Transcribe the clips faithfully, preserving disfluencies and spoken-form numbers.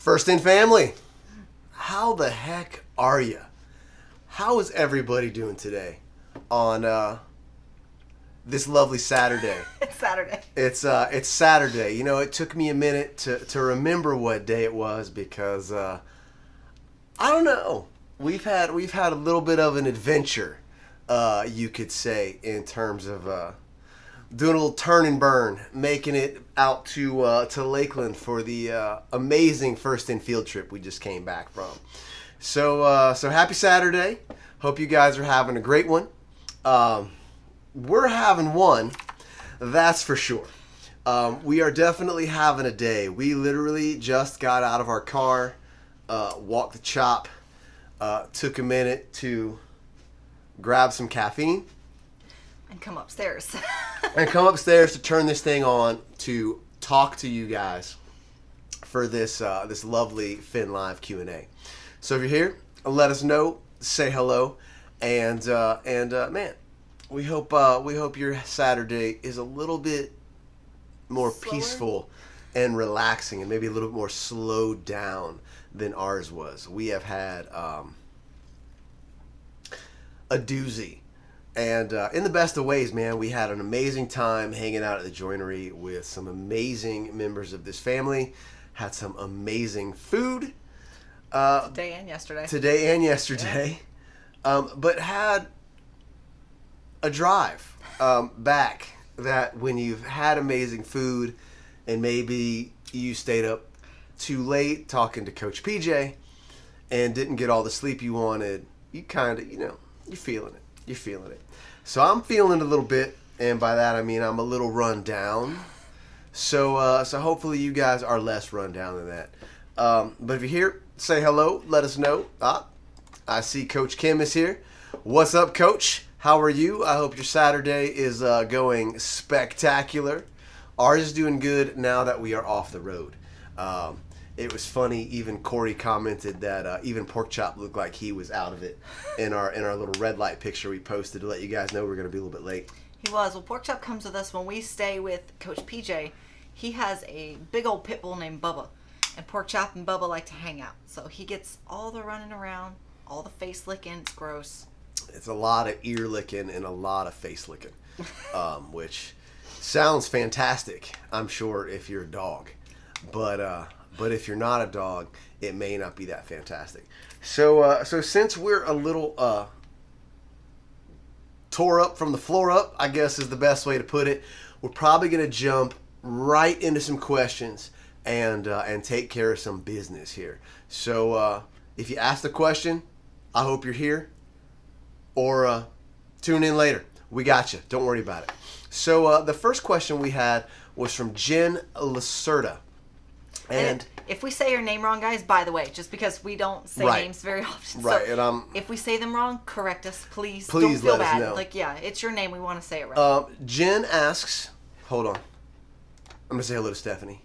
First in family, how the heck are you? How is everybody doing today on uh, this lovely Saturday? It's Saturday. It's uh, it's Saturday. You know, it took me a minute to, to remember what day it was because uh, I don't know. We've had we've had a little bit of an adventure, uh, you could say, in terms of uh, doing a little turn and burn, making it out to uh, to Lakeland for the uh, amazing first in field trip we just came back from. So uh, so happy Saturday. Hope you guys are having a great one. Um, we're having one, that's for sure. Um, we are definitely having a day. We literally just got out of our car, uh, walked the chop, uh, took a minute to grab some caffeine. And come upstairs. and come upstairs to turn this thing on to talk to you guys for this uh, this lovely FinLive Q and A. So if you're here, let us know, say hello, and uh, and uh, man, we hope uh, we hope your Saturday is a little bit more Slower? peaceful and relaxing, and maybe a little bit more slowed down than ours was. We have had um, a doozy. And uh, in the best of ways, man, we had an amazing time hanging out at the joinery with some amazing members of this family. Had some amazing food. Uh, today and yesterday. Today and yesterday. Yeah. Um, but had a drive um, back that when you've had amazing food and maybe you stayed up too late talking to Coach P J and didn't get all the sleep you wanted, you kind of, you know, you're feeling it. You're feeling it. So I'm feeling it a little bit, and by that I mean I'm a little run down. So uh, so hopefully you guys are less run down than that. Um, but if you're here, say hello. Let us know. Ah, I see Coach Kim is here. What's up, Coach? How are you? I hope your Saturday is uh, going spectacular. Ours is doing good now that we are off the road. Um, It was funny. Even Corey commented that uh, even Pork Chop looked like he was out of it in our in our little red light picture we posted to let you guys know we're going to be a little bit late. He was. Well, Pork Chop comes with us when we stay with Coach P J. He has a big old pit bull named Bubba, and Pork Chop and Bubba like to hang out. So he gets all the running around, all the face licking. It's gross. It's a lot of ear licking and a lot of face licking, um, which sounds fantastic, I'm sure, if you're a dog, but. Uh, But if you're not a dog, it may not be that fantastic. So, uh, so since we're a little uh, tore up from the floor up, I guess is the best way to put it, we're probably going to jump right into some questions and uh, and take care of some business here. So, uh, if you ask the question, I hope you're here, or uh, tune in later. We got you. Don't worry about it. So, uh, the first question we had was from Jen Lacerda. And, and if we say your name wrong, guys, by the way, just because we don't say right. names very often. Right. So and um, if we say them wrong, correct us, please. Please don't feel let us bad. know. Like, yeah, it's your name. We want to say it right. Uh, Jen asks, hold on. I'm going to say hello to Stephanie.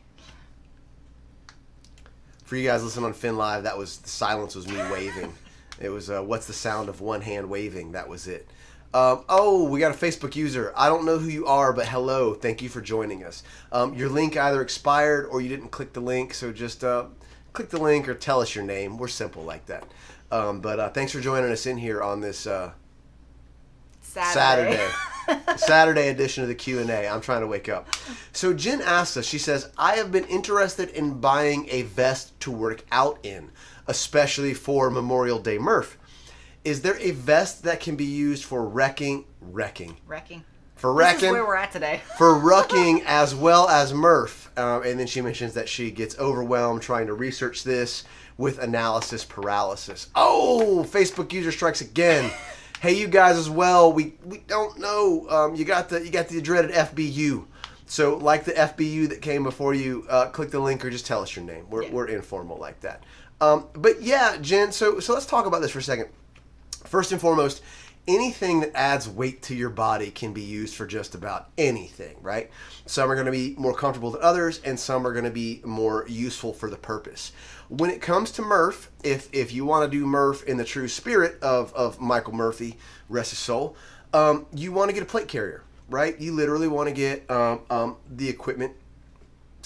For you guys listening on FinLive, that was, the silence was me waving. It was, uh, what's the sound of one hand waving? That was it. Um, oh, we got a Facebook user. I don't know who you are, but hello. Thank you for joining us. Um, your link either expired or you didn't click the link, so just uh, click the link or tell us your name. We're simple like that. Um, but uh, thanks for joining us in here on this uh, Saturday. Saturday. Saturday edition of the Q and A. I'm trying to wake up. So Jen asks us, she says, I have been interested in buying a vest to work out in, especially for Memorial Day Murph. Is there a vest that can be used for wrecking, wrecking, Wrecking. for wrecking, This is where we're at today. for rucking as well as Murph? Um, and then she mentions that she gets overwhelmed trying to research this with analysis paralysis. Oh, Facebook user strikes again. Hey, you guys as well. We we don't know. Um, you got the you got the dreaded F B U. So like the F B U that came before you, uh, click the link or just tell us your name. We're Yeah. we're informal like that. Um, but yeah, Jen. So so let's talk about this for a second. First and foremost, anything that adds weight to your body can be used for just about anything, right? Some are going to be more comfortable than others, and some are going to be more useful for the purpose. When it comes to Murph, if if you want to do Murph in the true spirit of, of Michael Murphy, rest his soul, um, you want to get a plate carrier, right? You literally want to get um, um, the equipment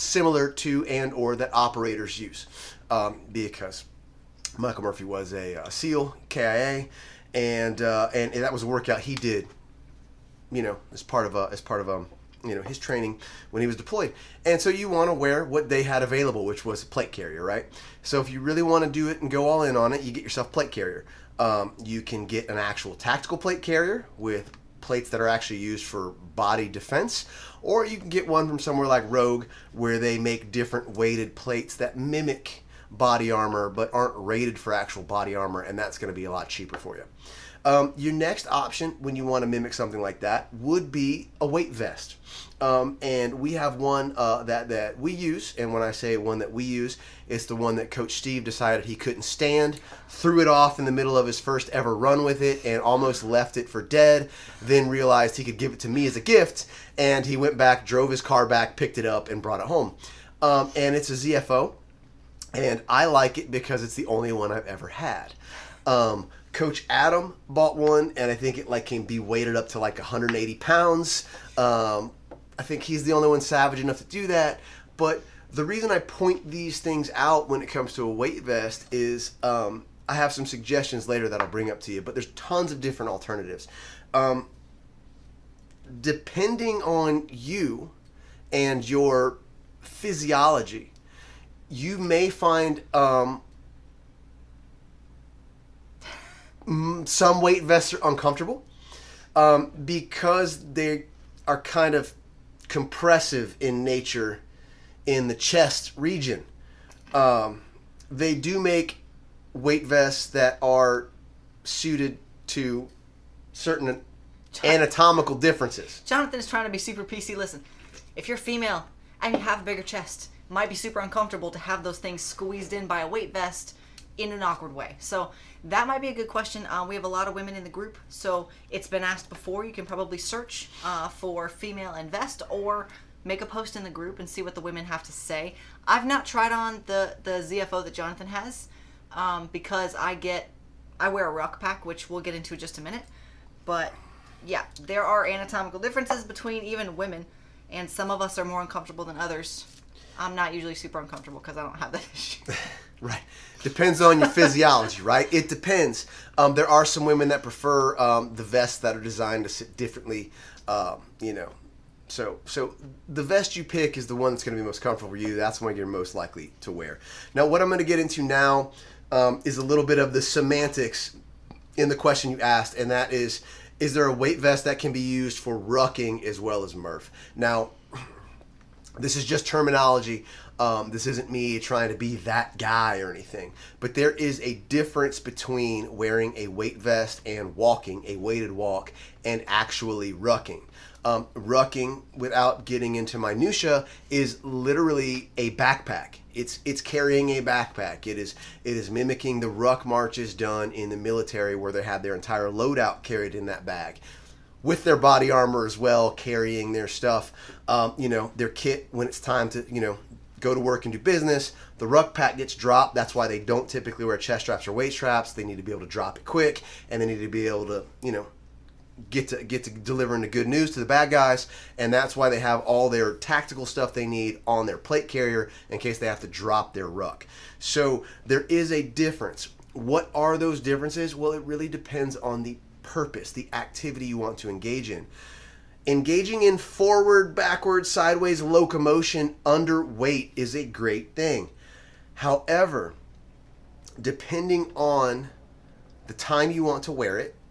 similar to and or that operators use, um, because Michael Murphy was a, a SEAL, K I A, and, uh, and and that was a workout he did, you know, as part of a, as part of um you know his training when he was deployed. And so you want to wear what they had available, which was a plate carrier, right? So if you really want to do it and go all in on it, you get yourself a plate carrier. Um, you can get an actual tactical plate carrier with plates that are actually used for body defense, or you can get one from somewhere like Rogue, where they make different weighted plates that mimic body armor but aren't rated for actual body armor, and that's going to be a lot cheaper for you. Um, your next option when you want to mimic something like that would be a weight vest. Um, and we have one uh, that, that we use, and when I say one that we use, it's the one that Coach Steve decided he couldn't stand, threw it off in the middle of his first ever run with it, and almost left it for dead, then realized he could give it to me as a gift, and he went back, drove his car back, picked it up, and brought it home. Um, and it's a Z F O, and I like it because it's the only one I've ever had. Um, Coach Adam bought one, and I think it like can be weighted up to like one hundred eighty pounds. Um, I think he's the only one savage enough to do that. But the reason I point these things out when it comes to a weight vest is um, I have some suggestions later that I'll bring up to you. But there's tons of different alternatives. Um, depending on you and your physiology, you may find um, some weight vests are uncomfortable um, because they are kind of compressive in nature in the chest region. Um, they do make weight vests that are suited to certain anatomical differences. Jonathan is trying to be super P C. Listen, if you're female and you have a bigger chest, it might be super uncomfortable to have those things squeezed in by a weight vest in an awkward way. So that might be a good question. Uh, we have a lot of women in the group, so it's been asked before. You can probably search uh, for female and vest, or make a post in the group and see what the women have to say. I've not tried on the, the Z F O that Jonathan has um, because I get I wear a ruck pack, which we'll get into in just a minute. But yeah, there are anatomical differences between even women, and some of us are more uncomfortable than others. I'm not usually super uncomfortable because I don't have that issue. Right. Depends on your physiology, right? It depends. Um, there are some women that prefer um, the vests that are designed to sit differently, um, you know. So so the vest you pick is the one that's going to be most comfortable for you. That's the one you're most likely to wear. Now, what I'm going to get into now um, is a little bit of the semantics in the question you asked, and that is, is there a weight vest that can be used for rucking as well as Murph? Now, this is just terminology. Um, this isn't me trying to be that guy or anything. But there is a difference between wearing a weight vest and walking, a weighted walk, and actually rucking. Um, rucking, without getting into minutia, is literally a backpack. It's it's carrying a backpack. It is it is mimicking the ruck marches done in the military, where they had their entire loadout carried in that bag, with their body armor as well, carrying their stuff, um, you know, their kit when it's time to, you know, go to work and do business. The ruck pack gets dropped. That's why they don't typically wear chest straps or waist straps. They need to be able to drop it quick, and they need to be able to, you know, get to get to delivering the good news to the bad guys. And that's why they have all their tactical stuff they need on their plate carrier in case they have to drop their ruck. So there is a difference. What are those differences? Well, it really depends on the purpose, the activity you want to engage in. Engaging in forward, backward, sideways locomotion under weight is a great thing. However, depending on the time you want to wear it,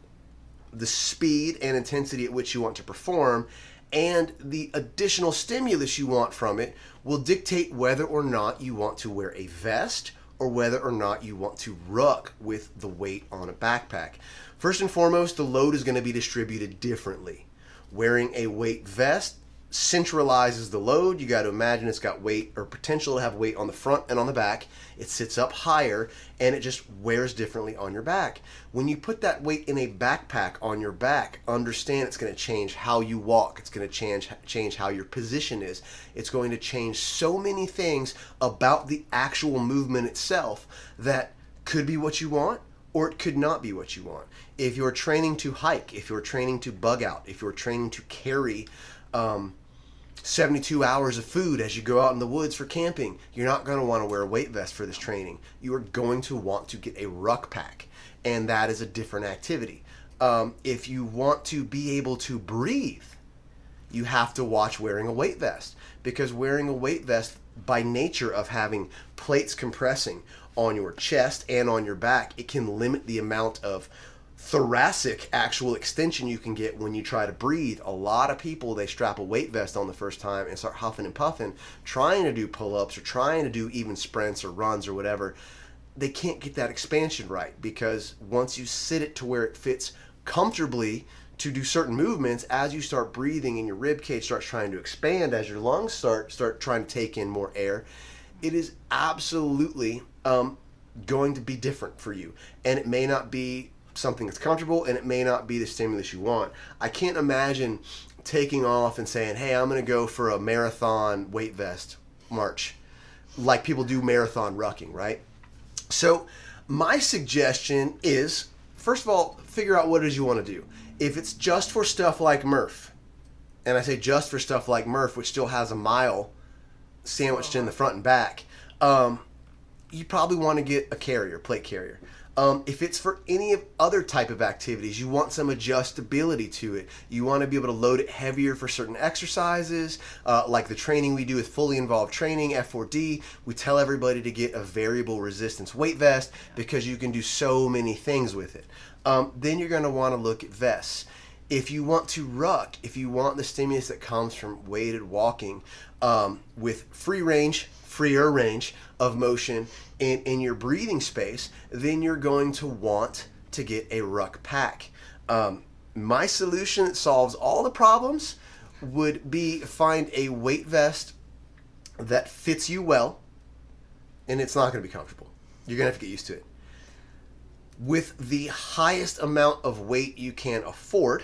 the speed and intensity at which you want to perform, and the additional stimulus you want from it will dictate whether or not you want to wear a vest or whether or not you want to ruck with the weight on a backpack. First and foremost, the load is going to be distributed differently. Wearing a weight vest centralizes the load. You got to imagine it's got weight or potential to have weight on the front and on the back. It sits up higher and it just wears differently on your back. When you put that weight in a backpack on your back, understand it's going to change how you walk. It's going to change change how your position is. It's going to change so many things about the actual movement itself that could be what you want, or it could not be what you want. If you're training to hike, if you're training to bug out, if you're training to carry um, seventy-two hours of food as you go out in the woods for camping, you're not going to want to wear a weight vest for this training. You are going to want to get a ruck pack, and that is a different activity. Um, if you want to be able to breathe, you have to watch wearing a weight vest, because wearing a weight vest, by nature of having plates compressing on your chest and on your back, it can limit the amount of thoracic actual extension you can get when you try to breathe. A lot of people, they strap a weight vest on the first time and start huffing and puffing, trying to do pull-ups or trying to do even sprints or runs or whatever. They can't get that expansion right, because once you sit it to where it fits comfortably to do certain movements, as you start breathing and your rib cage starts trying to expand, as your lungs start start trying to take in more air, it is absolutely um, going to be different for you. And it may not be something that's comfortable, and it may not be the stimulus you want. I can't imagine taking off and saying, hey, I'm going to go for a marathon weight vest march, like people do marathon rucking, right? So my suggestion is, first of all, figure out what it is you want to do. If it's just for stuff like Murph, and I say just for stuff like Murph, which still has a mile sandwiched in the front and back, um, you probably want to get a carrier, plate carrier. Um, if it's for any of other type of activities, you want some adjustability to it. You want to be able to load it heavier for certain exercises, uh, like the training we do with Fully Involved Training, F four D. We tell everybody to get a variable resistance weight vest because you can do so many things with it. Um, then you're going to want to look at vests. If you want to ruck, if you want the stimulus that comes from weighted walking um, with free range, freer range of motion in, in your breathing space, then you're going to want to get a ruck pack. Um, my solution that solves all the problems would be find a weight vest that fits you well, and it's not going to be comfortable. You're going to have to get used to it. With the highest amount of weight you can afford,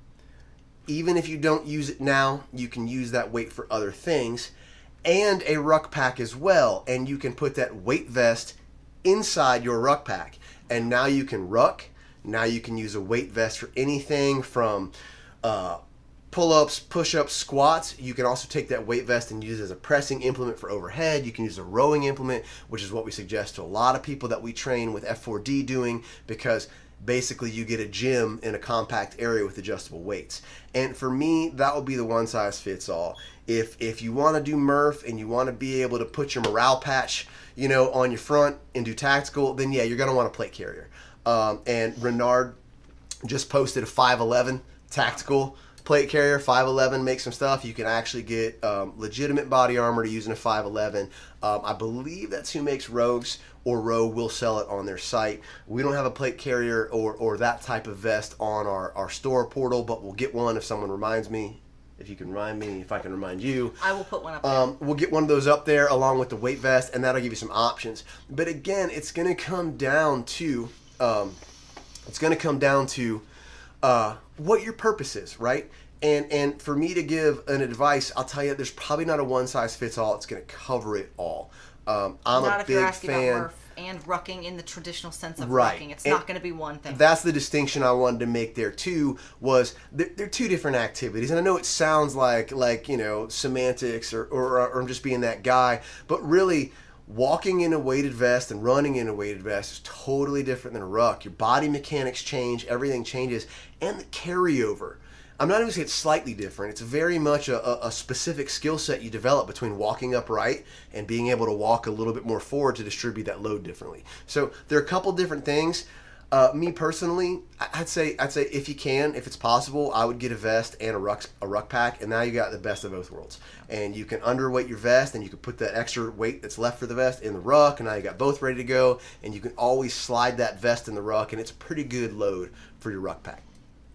even if you don't use it now, you can use that weight for other things, and a ruck pack as well, and you can put that weight vest inside your ruck pack, and now you can ruck. Now you can use a weight vest for anything from uh, pull-ups, push-ups, squats. You can also take that weight vest and use it as a pressing implement for overhead. You can use a rowing implement, which is what we suggest to a lot of people that we train with F four D doing, because basically you get a gym in a compact area with adjustable weights. And for me, that will be the one size fits all. If if you want to do Murph and you want to be able to put your morale patch, you know, on your front and do tactical, then yeah, you're going to want a plate carrier. Um, and Renard just posted a five eleven tactical plate carrier. five eleven makes some stuff. You can actually get um, legitimate body armor to use in a five eleven. Um, I believe that's who makes Rogues, or Rogue will sell it on their site. We don't have a plate carrier or, or that type of vest on our, our store portal, but we'll get one if someone reminds me. If you can remind me, if I can remind you. I will put one up there. Um, we'll get one of those up there along with the weight vest, and that'll give you some options. But again, it's going to come down to, um, it's going to come down to uh, what your purpose is, right? And and for me to give an advice, I'll tell you, there's probably not a one size fits all. It's going to cover it all. Um, I'm not a if you're big asking fan. about Murph and rucking in the traditional sense of Right. rucking. It's And not going to be one thing. That's the distinction I wanted to make there too. Was they're, they're two different activities, and I know it sounds like like you know semantics or or, or I'm just being that guy, but really, walking in a weighted vest and running in a weighted vest is totally different than a ruck. Your body mechanics change, everything changes, and the carryover. I'm not even saying it's slightly different. It's very much a, a, a specific skill set you develop between walking upright and being able to walk a little bit more forward to distribute that load differently. So there are a couple different things. Uh, me personally, I'd say I'd say if you can, if it's possible, I would get a vest and a ruck a ruck pack, and now you got the best of both worlds. And you can underweight your vest, and you can put that extra weight that's left for the vest in the ruck, and now you got both ready to go. And you can always slide that vest in the ruck, and it's a pretty good load for your ruck pack.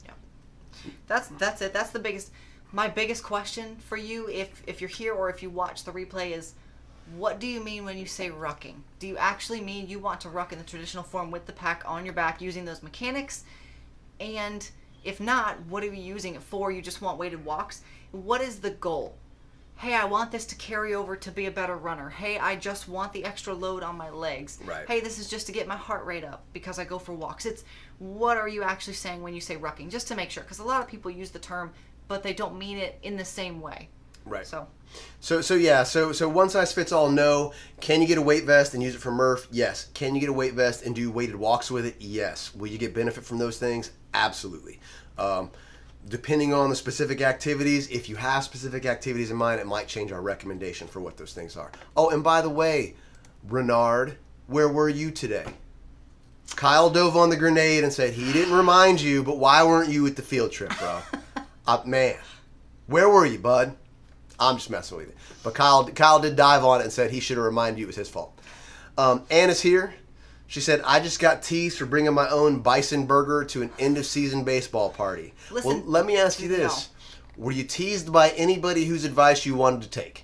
That's that's it. That's the biggest. My biggest question for you, if if you're here or if you watch the replay, is what do you mean when you say rucking? Do you actually mean you want to ruck in the traditional form with the pack on your back using those mechanics? And if not, what are you using it for? You just want weighted walks? What is the goal? Hey, I want this to carry over to be a better runner. Hey, I just want the extra load on my legs. Right. Hey, this is just to get my heart rate up because I go for walks. It's what are you actually saying when you say rucking? Just to make sure, because a lot of people use the term, but they don't mean it in the same way. Right. So. So so yeah, so so one size fits all, no. Can you get a weight vest and use it for Murph? Yes. Can you get a weight vest and do weighted walks with it? Yes. Will you get benefit from those things? Absolutely. Um, depending on the specific activities, if you have specific activities in mind, it might change our recommendation for what those things are. Oh, and by the way, Renard, where were you today? Kyle dove on the grenade and said he didn't remind you, but why weren't you at the field trip, bro? uh, man, where were you, bud? I'm just messing with you. But Kyle Kyle did dive on it and said he should have reminded you it was his fault. Um, Anna's here. She said, I just got teased for bringing my own bison burger to an end-of-season baseball party. Listen, well, let me ask you this. No. Were you teased by anybody whose advice you wanted to take?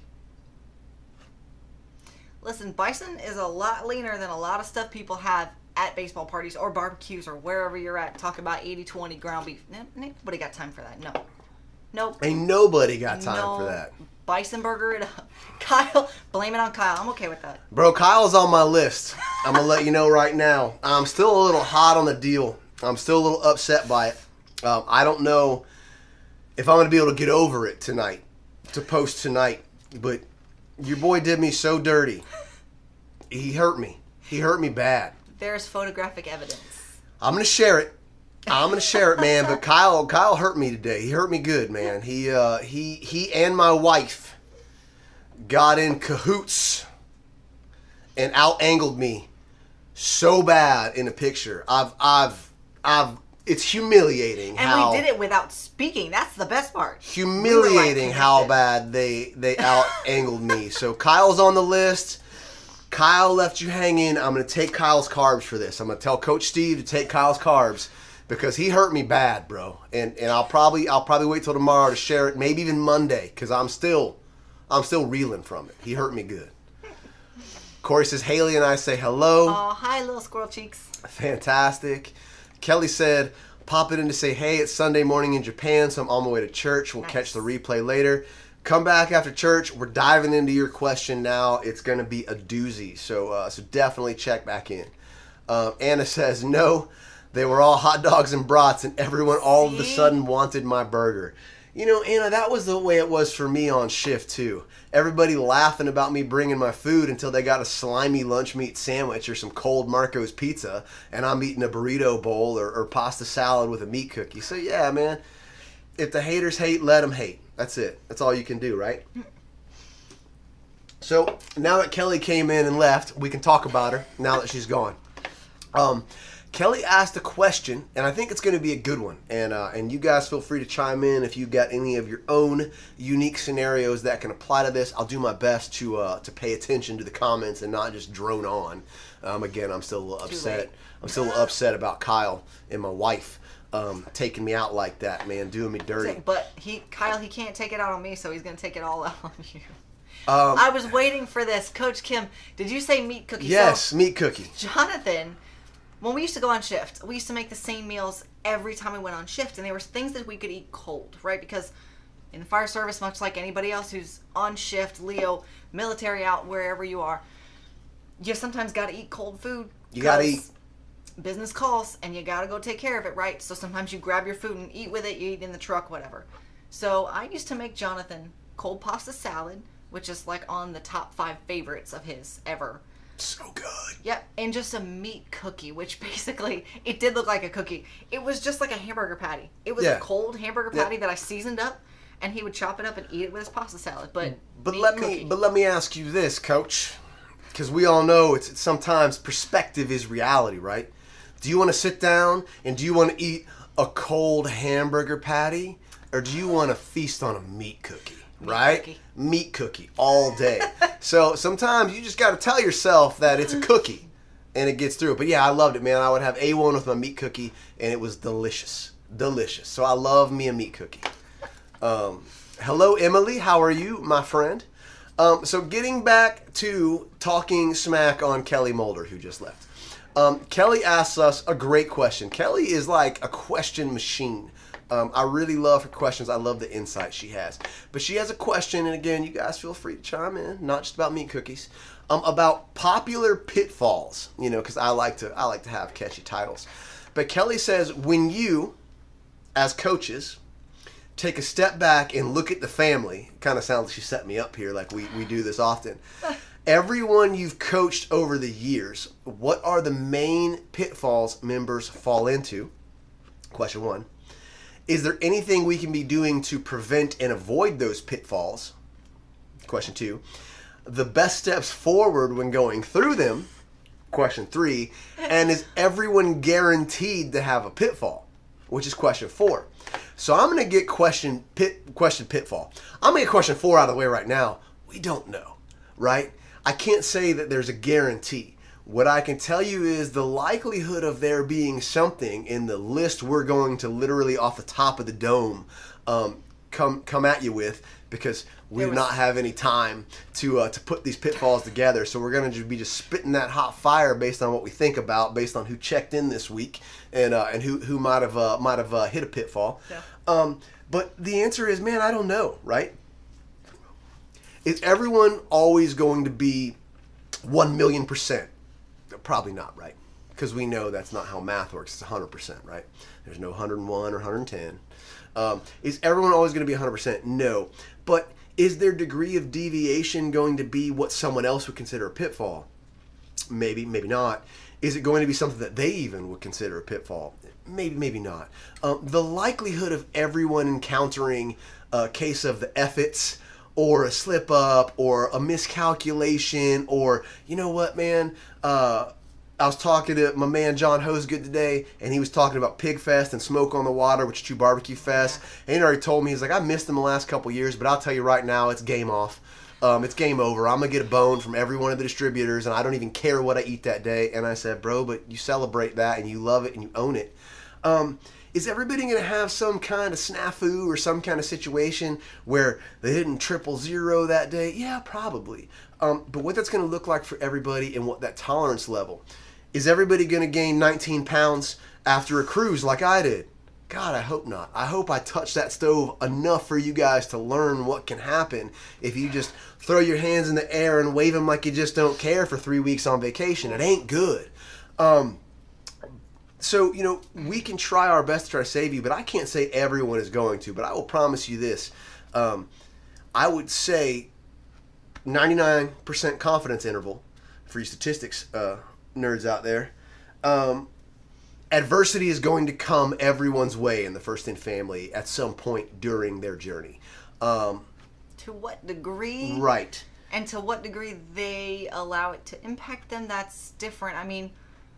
Listen, bison is a lot leaner than a lot of stuff people have at baseball parties or barbecues or wherever you're at. Talk about eighty twenty ground beef. Nobody got time for that. No. Nope. Ain't nobody got time no, for that. Bison burger it up. Kyle, blame it on Kyle. I'm okay with that. Bro, Kyle's on my list. I'm going to let you know right now. I'm still a little hot on the deal. I'm still a little upset by it. Um, I don't know if I'm going to be able to get over it tonight, to post tonight. But your boy did me so dirty. He hurt me. He hurt me bad. There's photographic evidence. I'm going to share it. I'm gonna share it, man. But Kyle, Kyle hurt me today. He hurt me good, man. He, uh, he, he, and my wife got in cahoots and out-angled me so bad in a picture. I've, I've, I've. It's humiliating. And how we did it without speaking. That's the best part. Humiliating we like how bad they they out-angled me. So Kyle's on the list. Kyle left you hanging. I'm gonna take Kyle's carbs for this. I'm gonna tell Coach Steve to take Kyle's carbs. Because he hurt me bad, bro, and and I'll probably I'll probably wait till tomorrow to share it, maybe even Monday, because I'm still I'm still reeling from it. He hurt me good. Corey says Haley and I say hello. Oh, hi, little squirrel cheeks. Fantastic. Kelly said pop it in to say hey. It's Sunday morning in Japan, so I'm on my way to church. We'll nice. Catch the replay later. Come back after church. We're diving into your question now. It's going to be a doozy, so uh, so definitely check back in. Um, Anna says no. They were all hot dogs and brats, and everyone all See? of a sudden wanted my burger. You know, Anna, that was the way it was for me on shift, too. Everybody laughing about me bringing my food until they got a slimy lunch meat sandwich or some cold Marco's pizza, and I'm eating a burrito bowl or, or pasta salad with a meat cookie. So, yeah, man, if the haters hate, let them hate. That's it. That's all you can do, right? So, now that Kelly came in and left, we can talk about her now that she's gone. Um... Kelly asked a question, and I think it's going to be a good one. And uh, and you guys feel free to chime in if you've got any of your own unique scenarios that can apply to this. I'll do my best to uh, to pay attention to the comments and not just drone on. Um, again, I'm still a little upset. I'm still a little upset about Kyle and my wife um, taking me out like that, man, doing me dirty. But he, Kyle, he can't take it out on me, so he's going to take it all out on you. Um, I was waiting for this. Coach Kim, did you say meat cookie? Yes, so, meat cookie. Jonathan... When we used to go on shift, we used to make the same meals every time we went on shift. And there were things that we could eat cold, right? Because in the fire service, much like anybody else who's on shift, Leo, military out, wherever you are, you sometimes got to eat cold food. You got to eat. Business calls, and you got to go take care of it, right? So sometimes you grab your food and eat with it. You eat in the truck, whatever. So I used to make Jonathan cold pasta salad, which is like on the top five favorites of his ever. So good. Yep, and just a meat cookie, which basically, it did look like a cookie. It was just like a hamburger patty. It was yeah. a cold hamburger patty yeah. that I seasoned up, and he would chop it up and eat it with his pasta salad. But but let cookie. me but let me ask you this, Coach, because we all know it's, it's sometimes perspective is reality, right? Do you want to sit down and do you want to eat a cold hamburger patty, or do you want to feast on a meat cookie? Meat right? Cookie. Meat cookie all day. So sometimes you just got to tell yourself that it's a cookie and it gets through. But yeah, I loved it, man. I would have A one with my meat cookie and it was delicious. Delicious. So I love me a meat cookie. Um, hello, Emily. How are you, my friend? Um, so getting back to talking smack on Kelly Mulder, who just left. Um, Kelly asks us a great question. Kelly is like a question machine. Um, I really love her questions. I love the insight she has. But she has a question, and again, you guys feel free to chime in. Not just about meat cookies, um, about popular pitfalls. You know, because I like to I like to have catchy titles. But Kelly says, when you, as coaches, take a step back and look at the family, kind of sounds like she set me up here, like we, we do this often. Everyone you've coached over the years, what are the main pitfalls members fall into? Question one. Is there anything we can be doing to prevent and avoid those pitfalls? Question two. The best steps forward when going through them? Question three. And is everyone guaranteed to have a pitfall? Which is question four. So I'm going to get question pit question pitfall. I'm going to get question four out of the way right now. We don't know, right? I can't say that there's a guarantee. What I can tell you is the likelihood of there being something in the list we're going to literally off the top of the dome um, come come at you with, because we do was... not have any time to uh, to put these pitfalls together. So we're going to be just spitting that hot fire based on what we think about, based on who checked in this week and uh, and who who might have uh, might have uh, hit a pitfall. Yeah. Um, but the answer is, man, I don't know, right? Is everyone always going to be one million percent? Probably not, right? Because we know that's not how math works. It's one hundred percent, right? There's no one hundred one or one hundred ten. Um, is everyone always going to be one hundred percent? No. But is their degree of deviation going to be what someone else would consider a pitfall? Maybe, maybe not. Is it going to be something that they even would consider a pitfall? Maybe, maybe not. Um, the likelihood of everyone encountering a case of the F-its, or a slip up, or a miscalculation, or, you know what, man, uh, I was talking to my man John Hosegood today, and he was talking about Pig Fest and Smoke on the Water, which is True Barbecue Fest, and he already told me, he's like, I missed them the last couple years, but I'll tell you right now, it's game off. Um, it's game over. I'm going to get a bone from every one of the distributors, and I don't even care what I eat that day. And I said, bro, but you celebrate that, and you love it, and you own it. Um, Is everybody going to have some kind of snafu or some kind of situation where they didn't triple zero that day? Yeah, probably. Um, but what that's going to look like for everybody and what that tolerance level. Is everybody going to gain nineteen pounds after a cruise like I did? God, I hope not. I hope I touched that stove enough for you guys to learn what can happen if you just throw your hands in the air and wave them like you just don't care for three weeks on vacation. It ain't good. Um... So, you know, we can try our best to try to save you, but I can't say everyone is going to. But I will promise you this. Um, I would say ninety-nine percent confidence interval for you statistics uh, nerds out there. Um, adversity is going to come everyone's way in the First In family at some point during their journey. Um, to what degree? Right. And to what degree they allow it to impact them, that's different. I mean...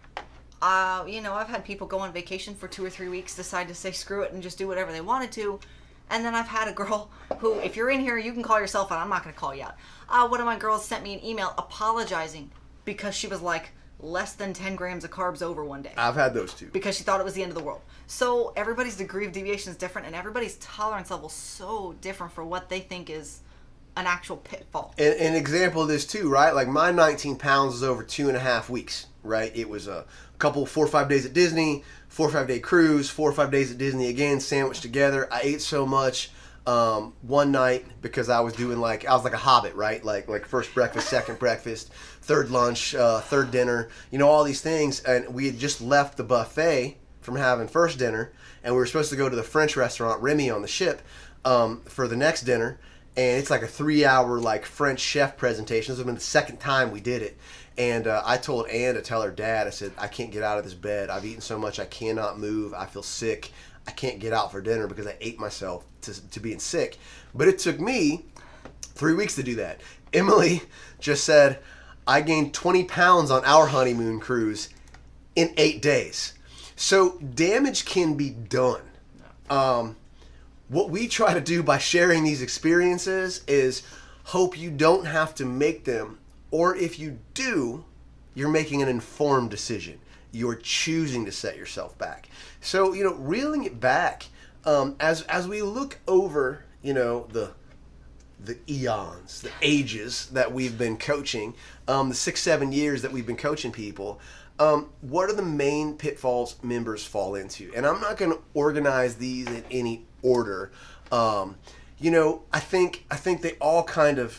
Uh, you know, I've had people go on vacation for two or three weeks, decide to say screw it and just do whatever they wanted to. And then I've had a girl who, if you're in here, you can call yourself out. I'm not going to call you out. Uh, one of my girls sent me an email apologizing because she was like less than ten grams of carbs over one day. I've had those too. Because she thought it was the end of the world. So everybody's degree of deviation is different, and everybody's tolerance level is so different for what they think is an actual pitfall. An, an example of this too, right? Like my nineteen pounds was over two and a half weeks, right? It was a couple, four or five days at Disney, four or five day cruise, four or five days at Disney again, sandwiched together. I ate so much um, one night because I was doing like, I was like a hobbit, right? Like like first breakfast, second breakfast, third lunch, uh, third dinner, you know, all these things. And we had just left the buffet from having first dinner, and we were supposed to go to the French restaurant, Remy, on the ship um, for the next dinner. And it's like a three-hour like French chef presentation. This has been the second time we did it. And uh, I told Ann to tell her dad, I said, I can't get out of this bed. I've eaten so much I cannot move. I feel sick. I can't get out for dinner because I ate myself to, to being sick. But it took me three weeks to do that. Emily just said, I gained twenty pounds on our honeymoon cruise in eight days. So damage can be done. Um, what we try to do by sharing these experiences is hope you don't have to make them. Or if you do, you're making an informed decision. You're choosing to set yourself back. So, you know, reeling it back, um, as as we look over, you know, the the eons, the ages that we've been coaching, um, the six, seven years that we've been coaching people, um, what are the main pitfalls members fall into? And I'm not going to organize these in any order. Um, you know, I think I think they all kind of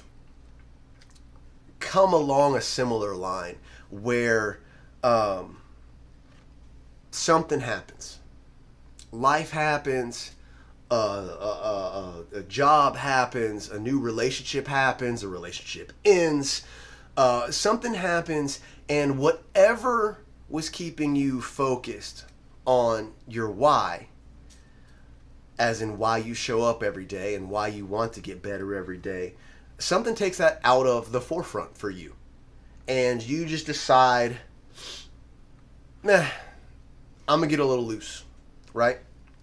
come along a similar line where um, something happens. Life happens. uh, a, a, a job happens, a new relationship happens, a relationship ends, uh, something happens, and whatever was keeping you focused on your why, as in why you show up every day and why you want to get better every day, something takes that out of the forefront for you. And you just decide, meh, I'm going to get a little loose, right?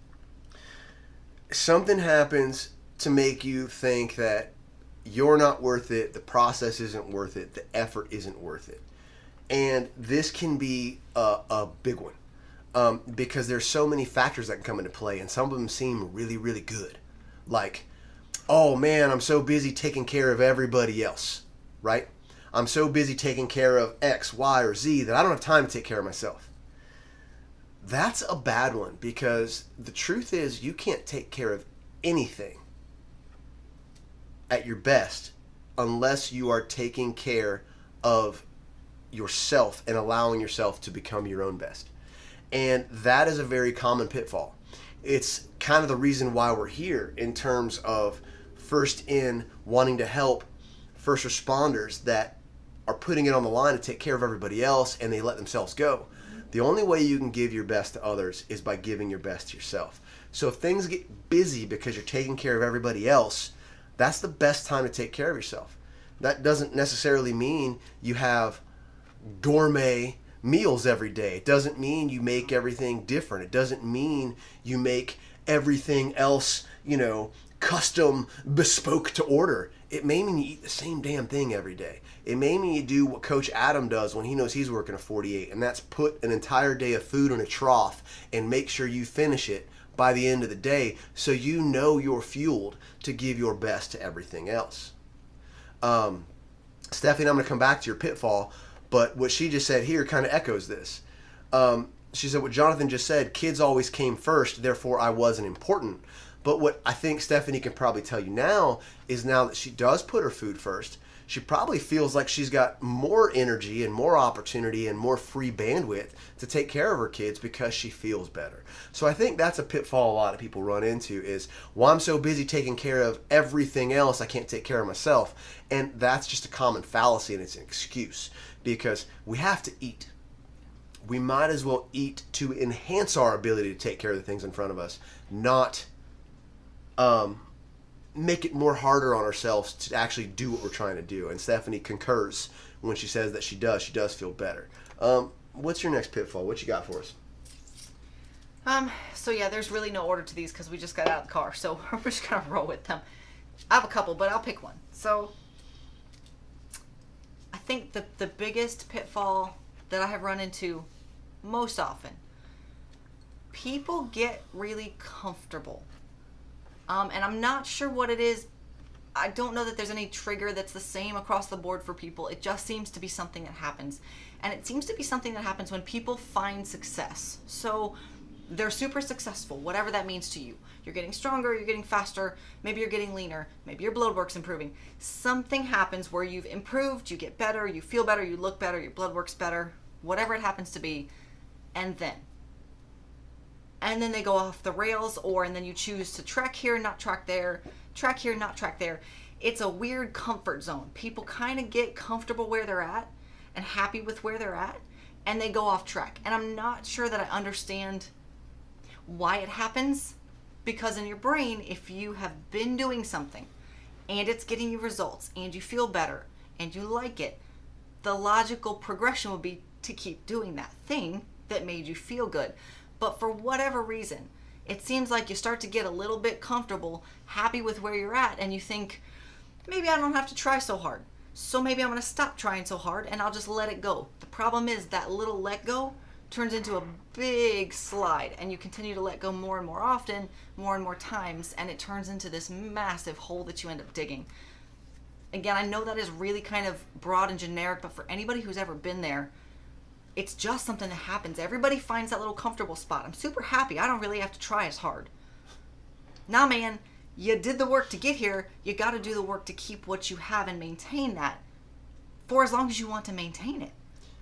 Something happens to make you think that you're not worth it, the process isn't worth it, the effort isn't worth it. And this can be a, a big one um, because there's so many factors that can come into play, and some of them seem really, really good. Like, oh man, I'm so busy taking care of everybody else, right? I'm so busy taking care of X, Y, or Z that I don't have time to take care of myself. That's a bad one, because the truth is you can't take care of anything at your best unless you are taking care of yourself and allowing yourself to become your own best. And that is a very common pitfall. It's kind of the reason why we're here in terms of first in wanting to help first responders that are putting it on the line to take care of everybody else, and they let themselves go. The only way you can give your best to others is by giving your best to yourself. So if things get busy because you're taking care of everybody else, that's the best time to take care of yourself. That doesn't necessarily mean you have gourmet meals every day. It doesn't mean you make everything different. It doesn't mean you make everything else, you know, custom, bespoke to order. It may mean you eat the same damn thing every day. It may mean you do what Coach Adam does when he knows he's working a forty-eight, and that's put an entire day of food in a trough and make sure you finish it by the end of the day so you know you're fueled to give your best to everything else. Um, Stephanie, I'm going to come back to your pitfall, but what she just said here kind of echoes this. Um, she said what Jonathan just said, kids always came first, therefore I wasn't important. But what I think Stephanie can probably tell you now is now that she does put her food first, she probably feels like she's got more energy and more opportunity and more free bandwidth to take care of her kids because she feels better. So I think that's a pitfall a lot of people run into is, well, I'm so busy taking care of everything else, I can't take care of myself. And that's just a common fallacy, and it's an excuse because we have to eat. We might as well eat to enhance our ability to take care of the things in front of us, not um, make it more harder on ourselves to actually do what we're trying to do. And Stephanie concurs when she says that she does. She does feel better. Um, what's your next pitfall? What you got for us? Um, so yeah, there's really no order to these because we just got out of the car. So we're just going to roll with them. I have a couple, but I'll pick one. So I think the, the biggest pitfall that I have run into most often, people get really comfortable. Um, and I'm not sure what it is. I don't know that there's any trigger that's the same across the board for people. It just seems to be something that happens. And it seems to be something that happens when people find success. So they're super successful, whatever that means to you. You're getting stronger, you're getting faster, maybe you're getting leaner, maybe your blood work's improving. Something happens where you've improved, you get better, you feel better, you look better, your blood work's better, whatever it happens to be. And then and then they go off the rails, or and then you choose to track here, not track there, track here, not track there. It's a weird comfort zone. People kind of get comfortable where they're at and happy with where they're at, and they go off track. And I'm not sure that I understand why it happens, because in your brain, if you have been doing something and it's getting you results and you feel better and you like it, the logical progression would be to keep doing that thing that made you feel good. But for whatever reason, it seems like you start to get a little bit comfortable, happy with where you're at, and you think, maybe I don't have to try so hard. So maybe I'm going to stop trying so hard and I'll just let it go. The problem is that little let go turns into a big slide, and you continue to let go more and more often, more and more times, and it turns into this massive hole that you end up digging. Again, I know that is really kind of broad and generic, but for anybody who's ever been there, it's just something that happens. Everybody finds that little comfortable spot. I'm super happy. I don't really have to try as hard. Nah, man, you did the work to get here. You got to do the work to keep what you have and maintain that for as long as you want to maintain it.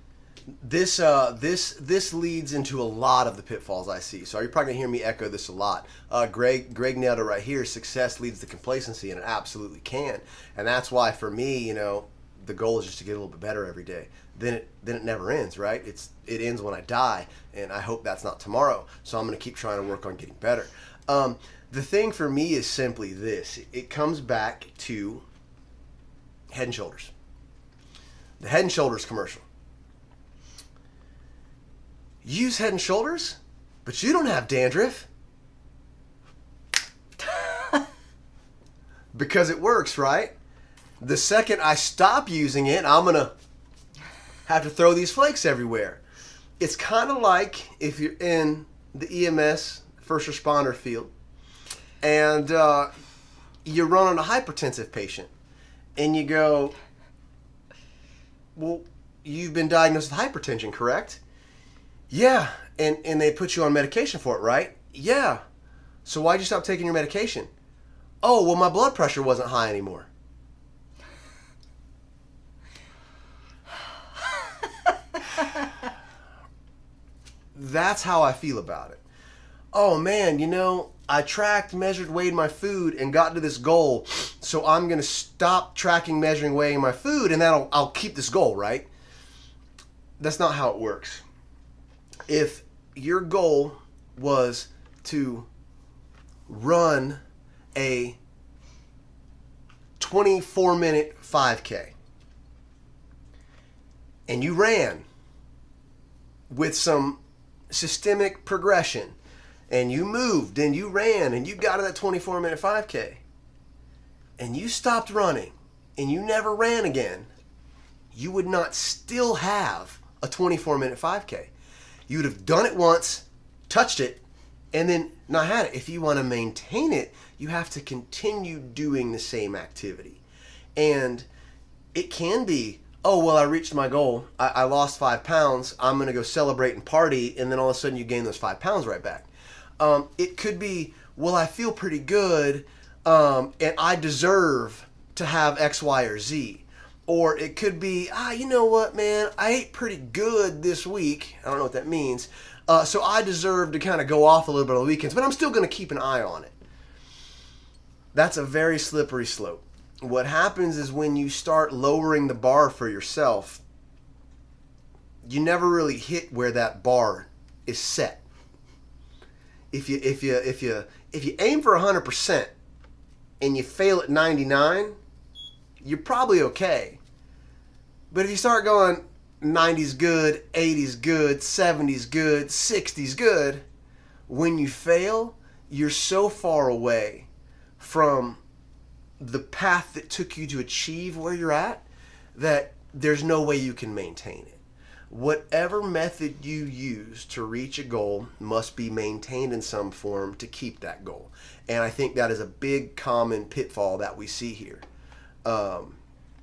This uh, this this leads into a lot of the pitfalls I see. So you're probably gonna hear me echo this a lot. Uh, Greg Greg nailed it right here. Success leads to complacency, and it absolutely can. And that's why for me, you know, the goal is just to get a little bit better every day. Then it then it never ends, right? It's it ends when I die, and I hope that's not tomorrow. So I'm gonna keep trying to work on getting better. Um, the thing for me is simply this. It comes back to Head and Shoulders. The Head and Shoulders commercial. Use Head and Shoulders, but you don't have dandruff. Because it works, right? The second I stop using it, I'm going to have to throw these flakes everywhere. It's kind of like if you're in the E M S, first responder field, and uh, you run on a hypertensive patient, and you go, well, you've been diagnosed with hypertension, correct? Yeah, and, and they put you on medication for it, right? Yeah. So why'd you stop taking your medication? Oh, well, my blood pressure wasn't high anymore. That's how I feel about it. Oh, man, you know, I tracked, measured, weighed my food, and got to this goal, so I'm going to stop tracking, measuring, weighing my food, and then I'll, I'll keep this goal, right? That's not how it works. If your goal was to run a twenty-four minute five K and you ran with some systemic progression and you moved and you ran and you got to that twenty-four minute five K and you stopped running and you never ran again, you would not still have a twenty-four minute five K. You would have done it once, touched it, and then not had it. If you want to maintain it, you have to continue doing the same activity. And it can be, oh, well, I reached my goal. I, I lost five pounds. I'm going to go celebrate and party, and then all of a sudden you gain those five pounds right back. Um, it could be, well, I feel pretty good, um, and I deserve to have X, Y, or Z. Or it could be, ah, you know what, man, I ate pretty good this week. I don't know what that means. Uh, so I deserve to kind of go off a little bit on the weekends, but I'm still going to keep an eye on it. That's a very slippery slope. What happens is when you start lowering the bar for yourself, you never really hit where that bar is set. If you if you if you if you aim for one hundred percent and you fail at ninety-nine, you're probably okay. But if you start going ninety's good, eighty's good, seventy's good, sixty's good, when you fail, you're so far away from the path that took you to achieve where you're at that there's no way you can maintain it. Whatever method you use to reach a goal must be maintained in some form to keep that goal. And I think that is a big common pitfall that we see here. Um,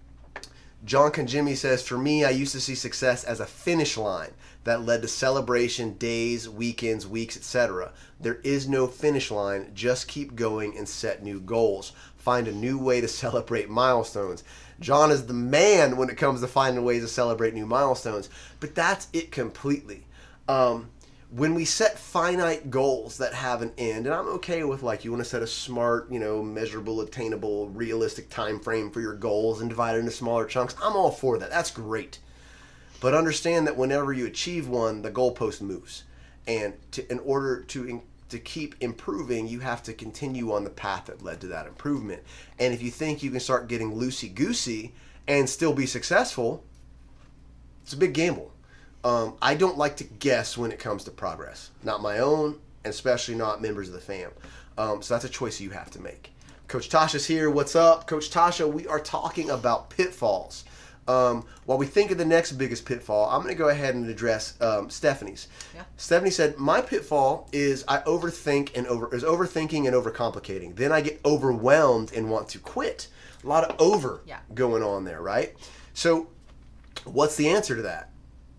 John Conjimmy says, for me, I used to see success as a finish line that led to celebration, days, weekends, weeks, et cetera. There is no finish line. Just keep going and set new goals. Find a new way to celebrate milestones. John is the man when it comes to finding ways to celebrate new milestones. But that's it completely. Um, when we set finite goals that have an end, and I'm okay with, like, you want to set a smart, you know, measurable, attainable, realistic time frame for your goals and divide it into smaller chunks, I'm all for that. That's great. But understand that whenever you achieve one, the goalpost moves. And to, in order to in, to keep improving, you have to continue on the path that led to that improvement. And if you think you can start getting loosey-goosey and still be successful, it's a big gamble. Um, I don't like to guess when it comes to progress. Not my own, and especially not members of the fam. Um, so that's a choice you have to make. Coach Tasha's here. What's up? Coach Tasha, we are talking about pitfalls. Um, while we think of the next biggest pitfall, I'm going to go ahead and address um, Stephanie's. Yeah. Stephanie said, my pitfall is I overthink and over is overthinking and overcomplicating. Then I get overwhelmed and want to quit. A lot of over yeah. going on there, right? So what's the answer to that?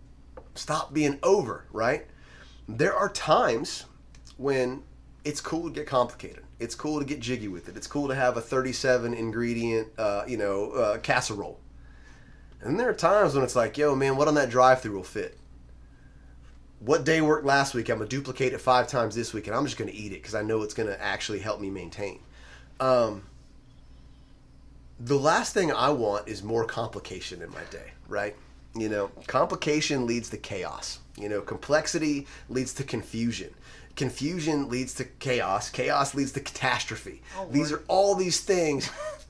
Stop being over, right? There are times when it's cool to get complicated. It's cool to get jiggy with it. It's cool to have a thirty-seven ingredient, uh, you know, uh, casserole. And there are times when it's like, yo, man, what on that drive-through will fit? What day worked last week? I'm going to duplicate it five times this week, and I'm just going to eat it because I know it's going to actually help me maintain. Um, the last thing I want is more complication in my day, right? You know, complication leads to chaos. You know, complexity leads to confusion. Confusion leads to chaos. Chaos leads to catastrophe. Oh, these are all these things.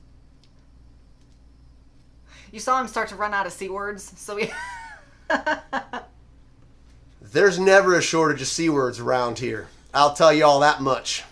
You saw him start to run out of C words, so we... There's never a shortage of C words around here. I'll tell you all that much.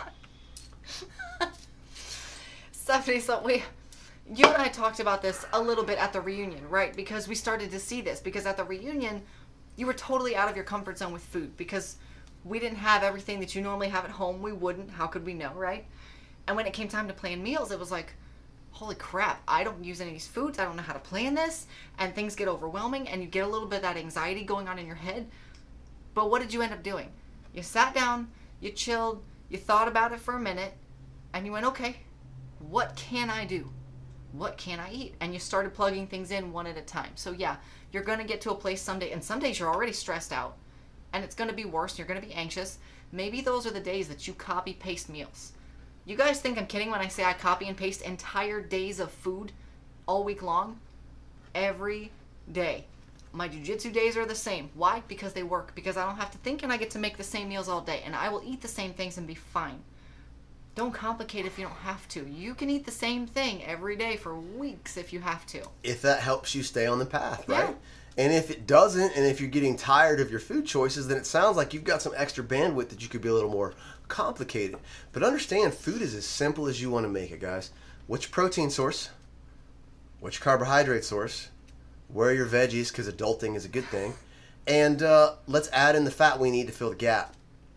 Stephanie, so we... You and I talked about this a little bit at the reunion, right? Because we started to see this. Because at the reunion, you were totally out of your comfort zone with food. Because we didn't have everything that you normally have at home. We wouldn't. How could we know, right? And when it came time to plan meals, it was like, holy crap, I don't use any of these foods. I don't know how to plan this. And things get overwhelming. And you get a little bit of that anxiety going on in your head. But what did you end up doing? You sat down, you chilled, you thought about it for a minute. And you went, okay, what can I do? What can I eat? And you started plugging things in one at a time. So yeah, you're going to get to a place someday, and some days you're already stressed out, and it's going to be worse, you're going to be anxious. Maybe those are the days that you copy paste meals. You guys think I'm kidding when I say I copy and paste entire days of food all week long? Every day. My jiu-jitsu days are the same. Why? Because they work. Because I don't have to think, and I get to make the same meals all day, and I will eat the same things and be fine. Don't complicate if you don't have to. You can eat the same thing every day for weeks if you have to. If that helps you stay on the path, right? Yeah. And if it doesn't, and if you're getting tired of your food choices, then it sounds like you've got some extra bandwidth that you could be a little more complicated. But understand, food is as simple as you want to make it, guys. What's your protein source? What's your carbohydrate source? Where are your veggies? Because adulting is a good thing. And uh, let's add in the fat we need to fill the gap.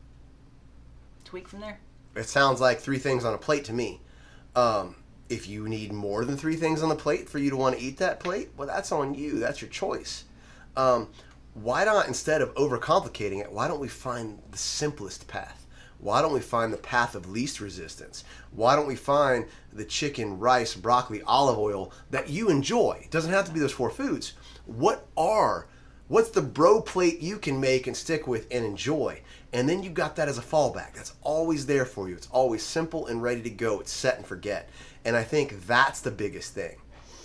Tweak from there. It sounds like three things on a plate to me. Um, if you need more than three things on the plate for you to want to eat that plate, well, that's on you. That's your choice. Um, why not, instead of overcomplicating it, why don't we find the simplest path? Why don't we find the path of least resistance? Why don't we find the chicken, rice, broccoli, olive oil that you enjoy? It doesn't have to be those four foods. What are, what's the bro plate you can make and stick with and enjoy? And then you've got that as a fallback. That's always there for you. It's always simple and ready to go. It's set and forget. And I think that's the biggest thing.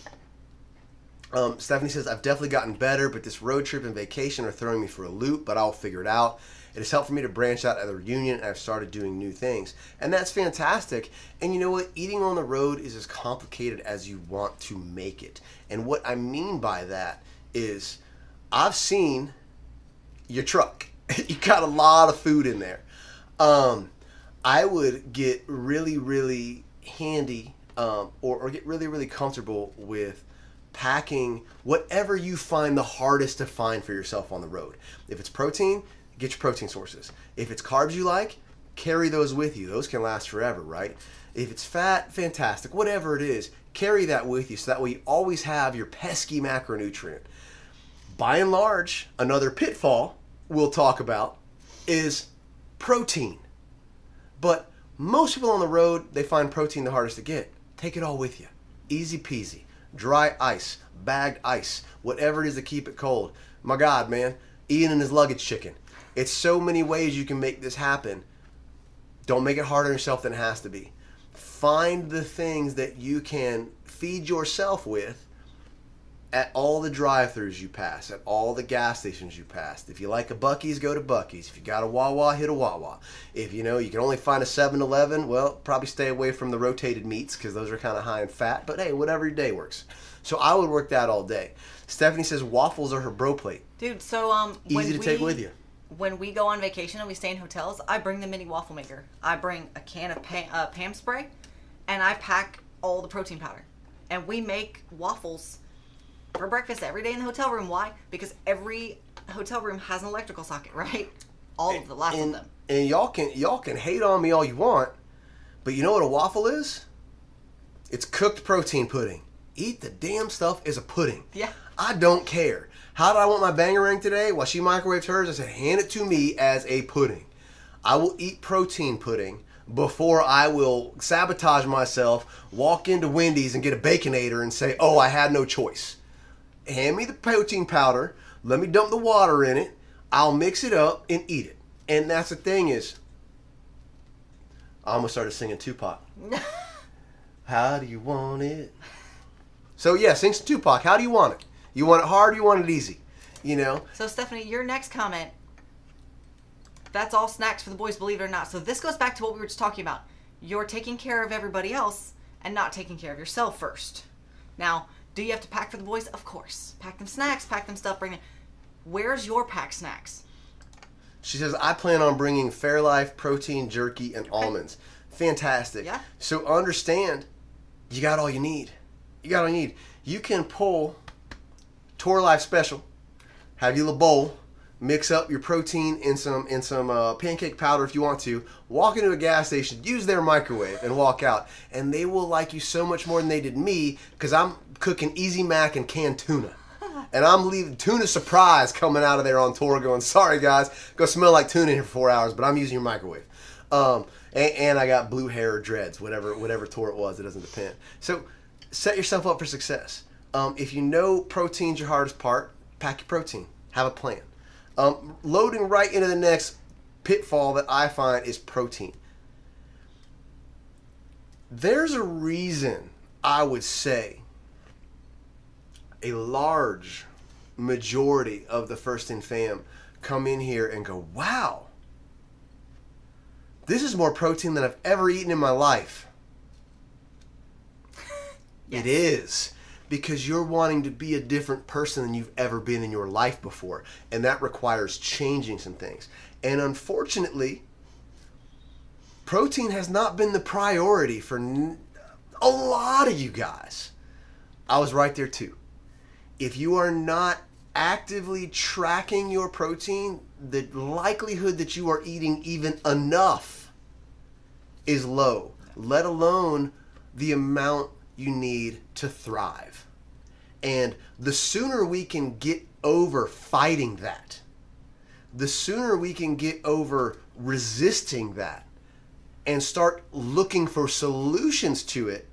Um, Stephanie says, I've definitely gotten better, but this road trip and vacation are throwing me for a loop, but I'll figure it out. It has helped for me to branch out at the reunion, and I've started doing new things. And that's fantastic. And you know what? Eating on the road is as complicated as you want to make it. And what I mean by that is I've seen your truck. You got a lot of food in there. Um, I would get really, really handy um, or, or get really, really comfortable with packing whatever you find the hardest to find for yourself on the road. If it's protein, get your protein sources. If it's carbs you like, carry those with you. Those can last forever, right? If it's fat, fantastic. Whatever it is, carry that with you so that way you always have your pesky macronutrient. By and large, another pitfall we'll talk about is protein. But most people on the road, they find protein the hardest to get. Take it all with you. Easy peasy. Dry ice, bagged ice, whatever it is to keep it cold. My God, man, Ian and his luggage chicken. It's so many ways you can make this happen. Don't make it harder on yourself than it has to be. Find the things that you can feed yourself with at all the drive-thrus you pass, at all the gas stations you pass. If you like a Buc-ee's, go to Buc-ee's. If you got a Wawa, hit a Wawa. If you know you can only find a seven eleven, well, probably stay away from the rotated meats because those are kind of high in fat. But hey, whatever your day works. So I would work that all day. Stephanie says waffles are her bro plate. Dude, so um, easy when to we, take with you. When we go on vacation and we stay in hotels, I bring the mini waffle maker. I bring a can of Pam, uh, Pam spray, and I pack all the protein powder, and we make waffles for breakfast every day in the hotel room. Why? Because every hotel room has an electrical socket, right? All of the lots and, of them. And y'all can y'all can hate on me all you want, but you know what a waffle is? It's cooked protein pudding. Eat the damn stuff as a pudding. Yeah. I don't care. How did I want my Bangarang today? While she microwaved hers, I said, hand it to me as a pudding. I will eat protein pudding before I will sabotage myself, walk into Wendy's and get a Baconator and say, oh, I had no choice. hand me the protein powder, let me dump the water in it, I'll mix it up and eat it. And that's the thing is, I almost started singing Tupac. How do you want it? So yeah, sing some Tupac. How do you want it? You want it hard or you want it easy? You know? So Stephanie, your next comment, that's all snacks for the boys, believe it or not. So this goes back to what we were just talking about. You're taking care of everybody else and not taking care of yourself first. Now, do you have to pack for the boys? Of course. Pack them snacks, pack them stuff, bring them. Where's your packed snacks? She says, I plan on bringing Fairlife protein, jerky, and Okay. almonds. Fantastic. Yeah. So understand, you got all you need. You got all you need. You can pull Tour Life Special, have you a little bowl, mix up your protein in some in some uh, pancake powder if you want to, walk into a gas station, use their microwave, and walk out. And they will like you so much more than they did me because I'm cooking Easy Mac and canned tuna. And I'm leaving tuna surprise coming out of there on tour going, sorry guys, go smell like tuna in here for four hours, but I'm using your microwave. Um, and, and I got blue hair or dreads, whatever whatever tour it was, it doesn't depend. So set yourself up for success. Um, if you know protein's your hardest part, pack your protein. Have a plan. Um, loading right into the next pitfall that I find is protein. There's a reason I would say a large majority of the First in Fam come in here and go, wow, this is more protein than I've ever eaten in my life. Yes. It is. Because you're wanting to be a different person than you've ever been in your life before. And that requires changing some things. And unfortunately, protein has not been the priority for n- a lot of you guys. I was right there too. If you are not actively tracking your protein, the likelihood that you are eating even enough is low, let alone the amount you need to thrive. And the sooner we can get over fighting that, the sooner we can get over resisting that and start looking for solutions to it,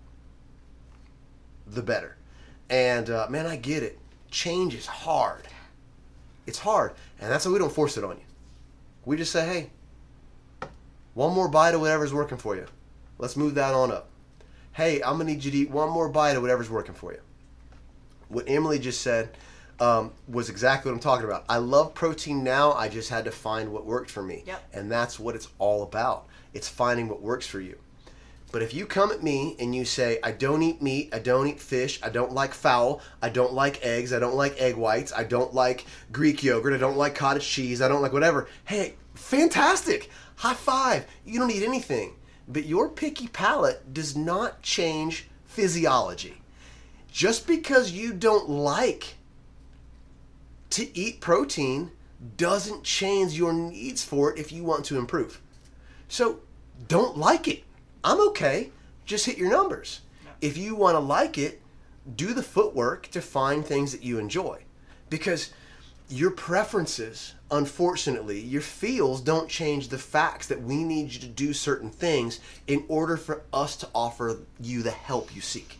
the better. And uh, man, I get it. Change is hard. It's hard. And that's why we don't force it on you. We just say, hey, one more bite of whatever's working for you. Let's move that on up. Hey, I'm going to need you to eat one more bite of whatever's working for you. What Emily just said um, was exactly what I'm talking about. I love protein now. I just had to find what worked for me. Yep. And that's what it's all about. It's finding what works for you. But if you come at me and you say, I don't eat meat, I don't eat fish, I don't like fowl, I don't like eggs, I don't like egg whites, I don't like Greek yogurt, I don't like cottage cheese, I don't like whatever. Hey, fantastic. High five. You don't eat anything. But your picky palate does not change physiology. Just because you don't like to eat protein doesn't change your needs for it if you want to improve. So don't like it. I'm okay. Just hit your numbers. If you want to like it, do the footwork to find things that you enjoy. Because your preferences, unfortunately, your feels don't change the facts that we need you to do certain things in order for us to offer you the help you seek.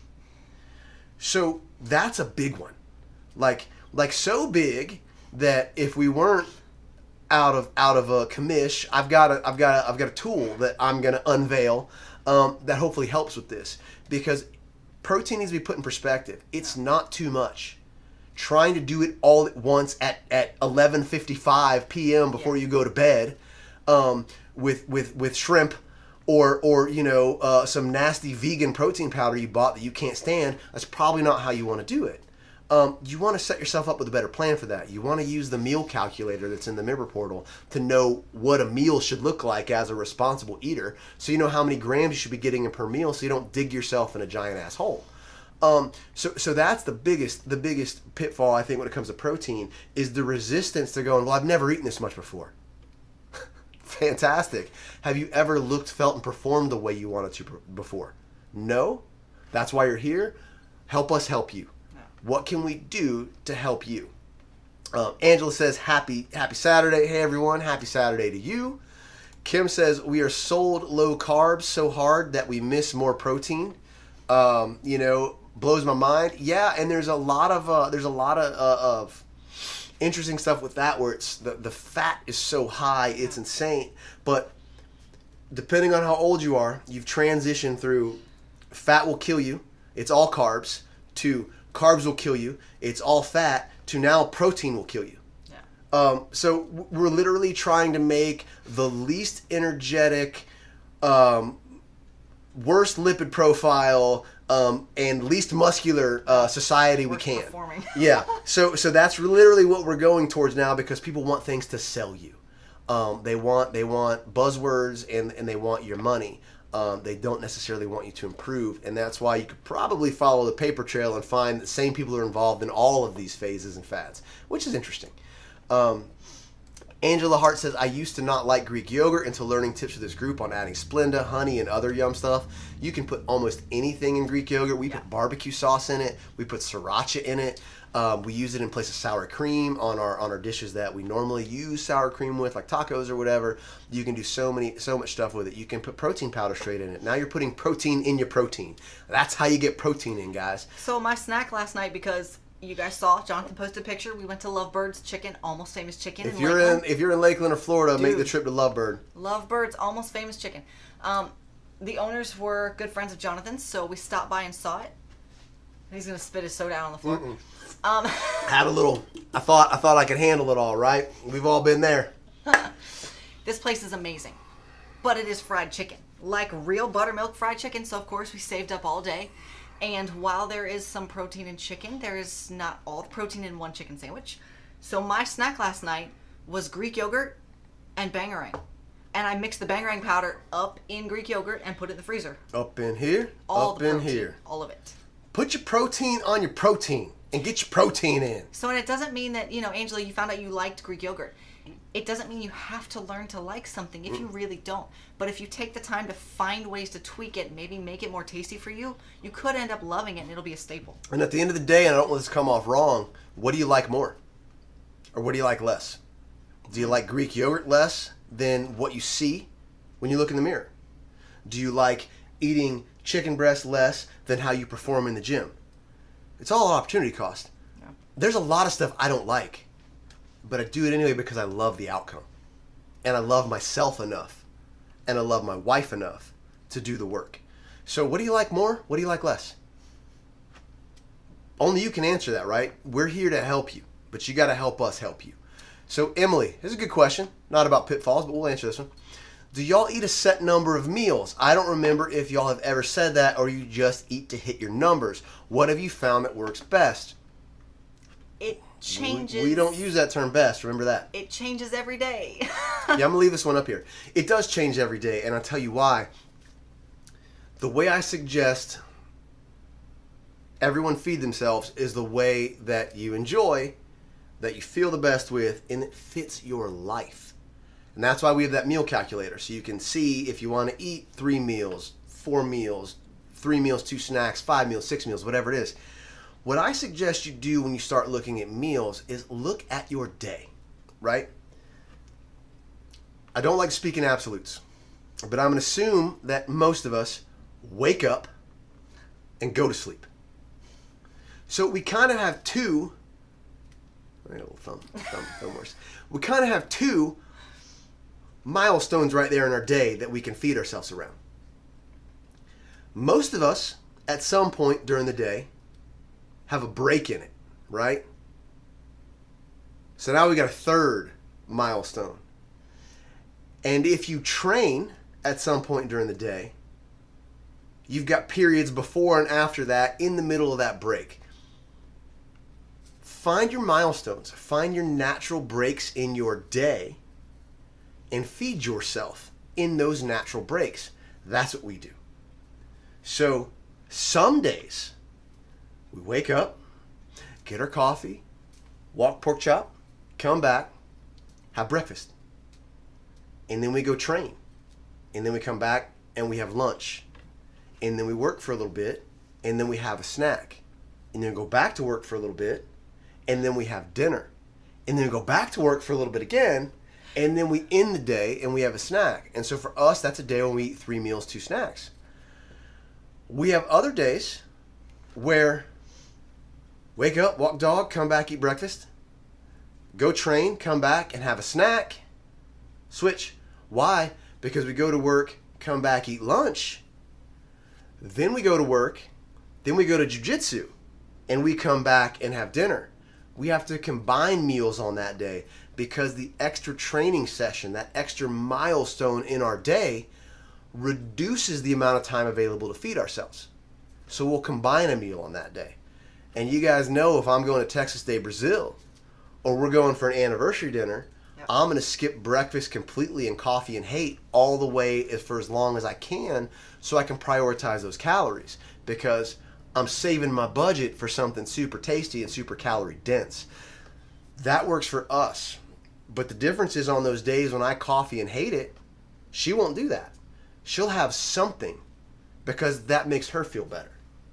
So that's a big one. Like, like so big that if we weren't out of out of a commish, I've got a I've got a, I've got a tool that I'm going to unveil um, that hopefully helps with this, because protein needs to be put in perspective. It's not too much. Trying to do it all at once at at eleven fifty-five p.m. before Yeah. you go to bed um, with with with shrimp or or you know uh, some nasty vegan protein powder you bought that you can't stand. That's probably not how you want to do it. Um, you want to set yourself up with a better plan for that. You want to use the meal calculator that's in the member portal to know what a meal should look like as a responsible eater, so you know how many grams you should be getting in per meal, so you don't dig yourself in a giant ass hole. Um, so so that's the biggest the biggest pitfall, I think, when it comes to protein, is the resistance to going, well, I've never eaten this much before. Fantastic. Have you ever looked, felt, and performed the way you wanted to before? No? That's why you're here. Help us help you. What can we do to help you? Um, Angela says, happy happy Saturday. Hey, everyone. Happy Saturday to you. Kim says, we are sold low carbs so hard that we miss more protein. Um, you know, blows my mind. Yeah, and there's a lot of uh, there's a lot of, uh, of interesting stuff with that where it's the the fat is so high, it's insane. But depending on how old you are, you've transitioned through fat will kill you, it's all carbs, to carbs will kill you, it's all fat, to now protein will kill you. Yeah. Um, so we're literally trying to make the least energetic, um, worst lipid profile, um, and least muscular uh, society we Worst can. performing. Yeah. So so that's literally what we're going towards now because people want things to sell you. Um, they want they want buzzwords and and they want your money. Um, they don't necessarily want you to improve, and that's why you could probably follow the paper trail and find the same people are involved in all of these phases and fads, which is interesting. Um, Angela Hart says, I used to not like Greek yogurt until learning tips for this group on adding Splenda, honey, and other yum stuff. You can put almost anything in Greek yogurt. We Yeah. put barbecue sauce in it. We put sriracha in it. Um, we use it in place of sour cream on our on our dishes that we normally use sour cream with, like tacos or whatever. You can do so many so much stuff with it. You can put protein powder straight in it. Now you're putting protein in your protein. That's how you get protein in, guys. So my snack last night, because you guys saw, Jonathan posted a picture. We went to Lovebirds Chicken, almost famous chicken. If in you're Lakeland. in if you're in Lakeland or Florida, make the Dude. trip to Lovebird. Lovebirds, almost famous chicken. Um, the owners were good friends of Jonathan's, so we stopped by and saw it. He's gonna spit his soda out on the floor. Mm-mm. Um, Had a little. I thought I thought I could handle it all. Right? We've all been there. this place is amazing, but it is fried chicken, like real buttermilk fried chicken. So of course we saved up all day. And while there is some protein in chicken, there is not all the protein in one chicken sandwich. So my snack last night was Greek yogurt and Bangarang. And I mixed the Bangarang powder up in Greek yogurt and put it in the freezer. Up in here. All up the in protein, here. all of it. Put your protein on your protein and get your protein in. So and it doesn't mean that, you know, Angela, you found out you liked Greek yogurt. It doesn't mean you have to learn to like something if you really don't. But if you take the time to find ways to tweak it, maybe make it more tasty for you, you could end up loving it and it'll be a staple. And at the end of the day, and I don't want this to come off wrong, what do you like more? Or what do you like less? Do you like Greek yogurt less than what you see when you look in the mirror? Do you like eating chicken breast less than how you perform in the gym? It's all opportunity cost. Yeah. There's a lot of stuff I don't like, but I do it anyway because I love the outcome. And I love myself enough. And I love my wife enough to do the work. So what do you like more? What do you like less? Only you can answer that, right? We're here to help you, but you got to help us help you. So Emily, here's a good question. Not about pitfalls, but we'll answer this one. Do y'all eat a set number of meals? I don't remember if y'all have ever said that or you just eat to hit your numbers. What have you found that works best? It changes. We, we don't use that term best. Remember that. It changes every day. Yeah, I'm going to leave this one up here. It does change every day, and I'll tell you why. The way I suggest everyone feed themselves is the way that you enjoy, that you feel the best with, and it fits your life. And that's why we have that meal calculator, so you can see if you want to eat three meals, four meals, three meals, two snacks, five meals, six meals, whatever it is. What I suggest you do when you start looking at meals is look at your day, right? I don't like speaking absolutes, but I'm going to assume that most of us wake up and go to sleep. So we kind of have two, I got a little thumb, thumb, thumb worse. We kind of have two milestones right there in our day that we can feed ourselves around. Most of us, at some point during the day, have a break in it, right? So now we got a third milestone. And if you train at some point during the day, you've got periods before and after that in the middle of that break. Find your milestones. Find your natural breaks in your day and feed yourself in those natural breaks. That's what we do. So some days we wake up, get our coffee, walk pork chop, come back, have breakfast. And then we go train. And then we come back and we have lunch. And then we work for a little bit. And then we have a snack. And then we go back to work for a little bit. And then we have dinner. And then we go back to work for a little bit again. And then we end the day and we have a snack. And so for us, that's a day when we eat three meals, two snacks. We have other days where wake up, walk dog, come back, eat breakfast, go train, come back and have a snack, switch. Why? Because we go to work, come back, eat lunch, then we go to work, then we go to jiu-jitsu, and we come back and have dinner. We have to combine meals on that day because the extra training session, that extra milestone in our day, reduces the amount of time available to feed ourselves. So we'll combine a meal on that day. And you guys know if I'm going to Texas Day, Brazil, or we're going for an anniversary dinner, yep. I'm going to skip breakfast completely and coffee and hate all the way for as long as I can so I can prioritize those calories because I'm saving my budget for something super tasty and super calorie dense. That works for us. But the difference is on those days when I coffee and hate it, she won't do that. She'll have something because that makes her feel better.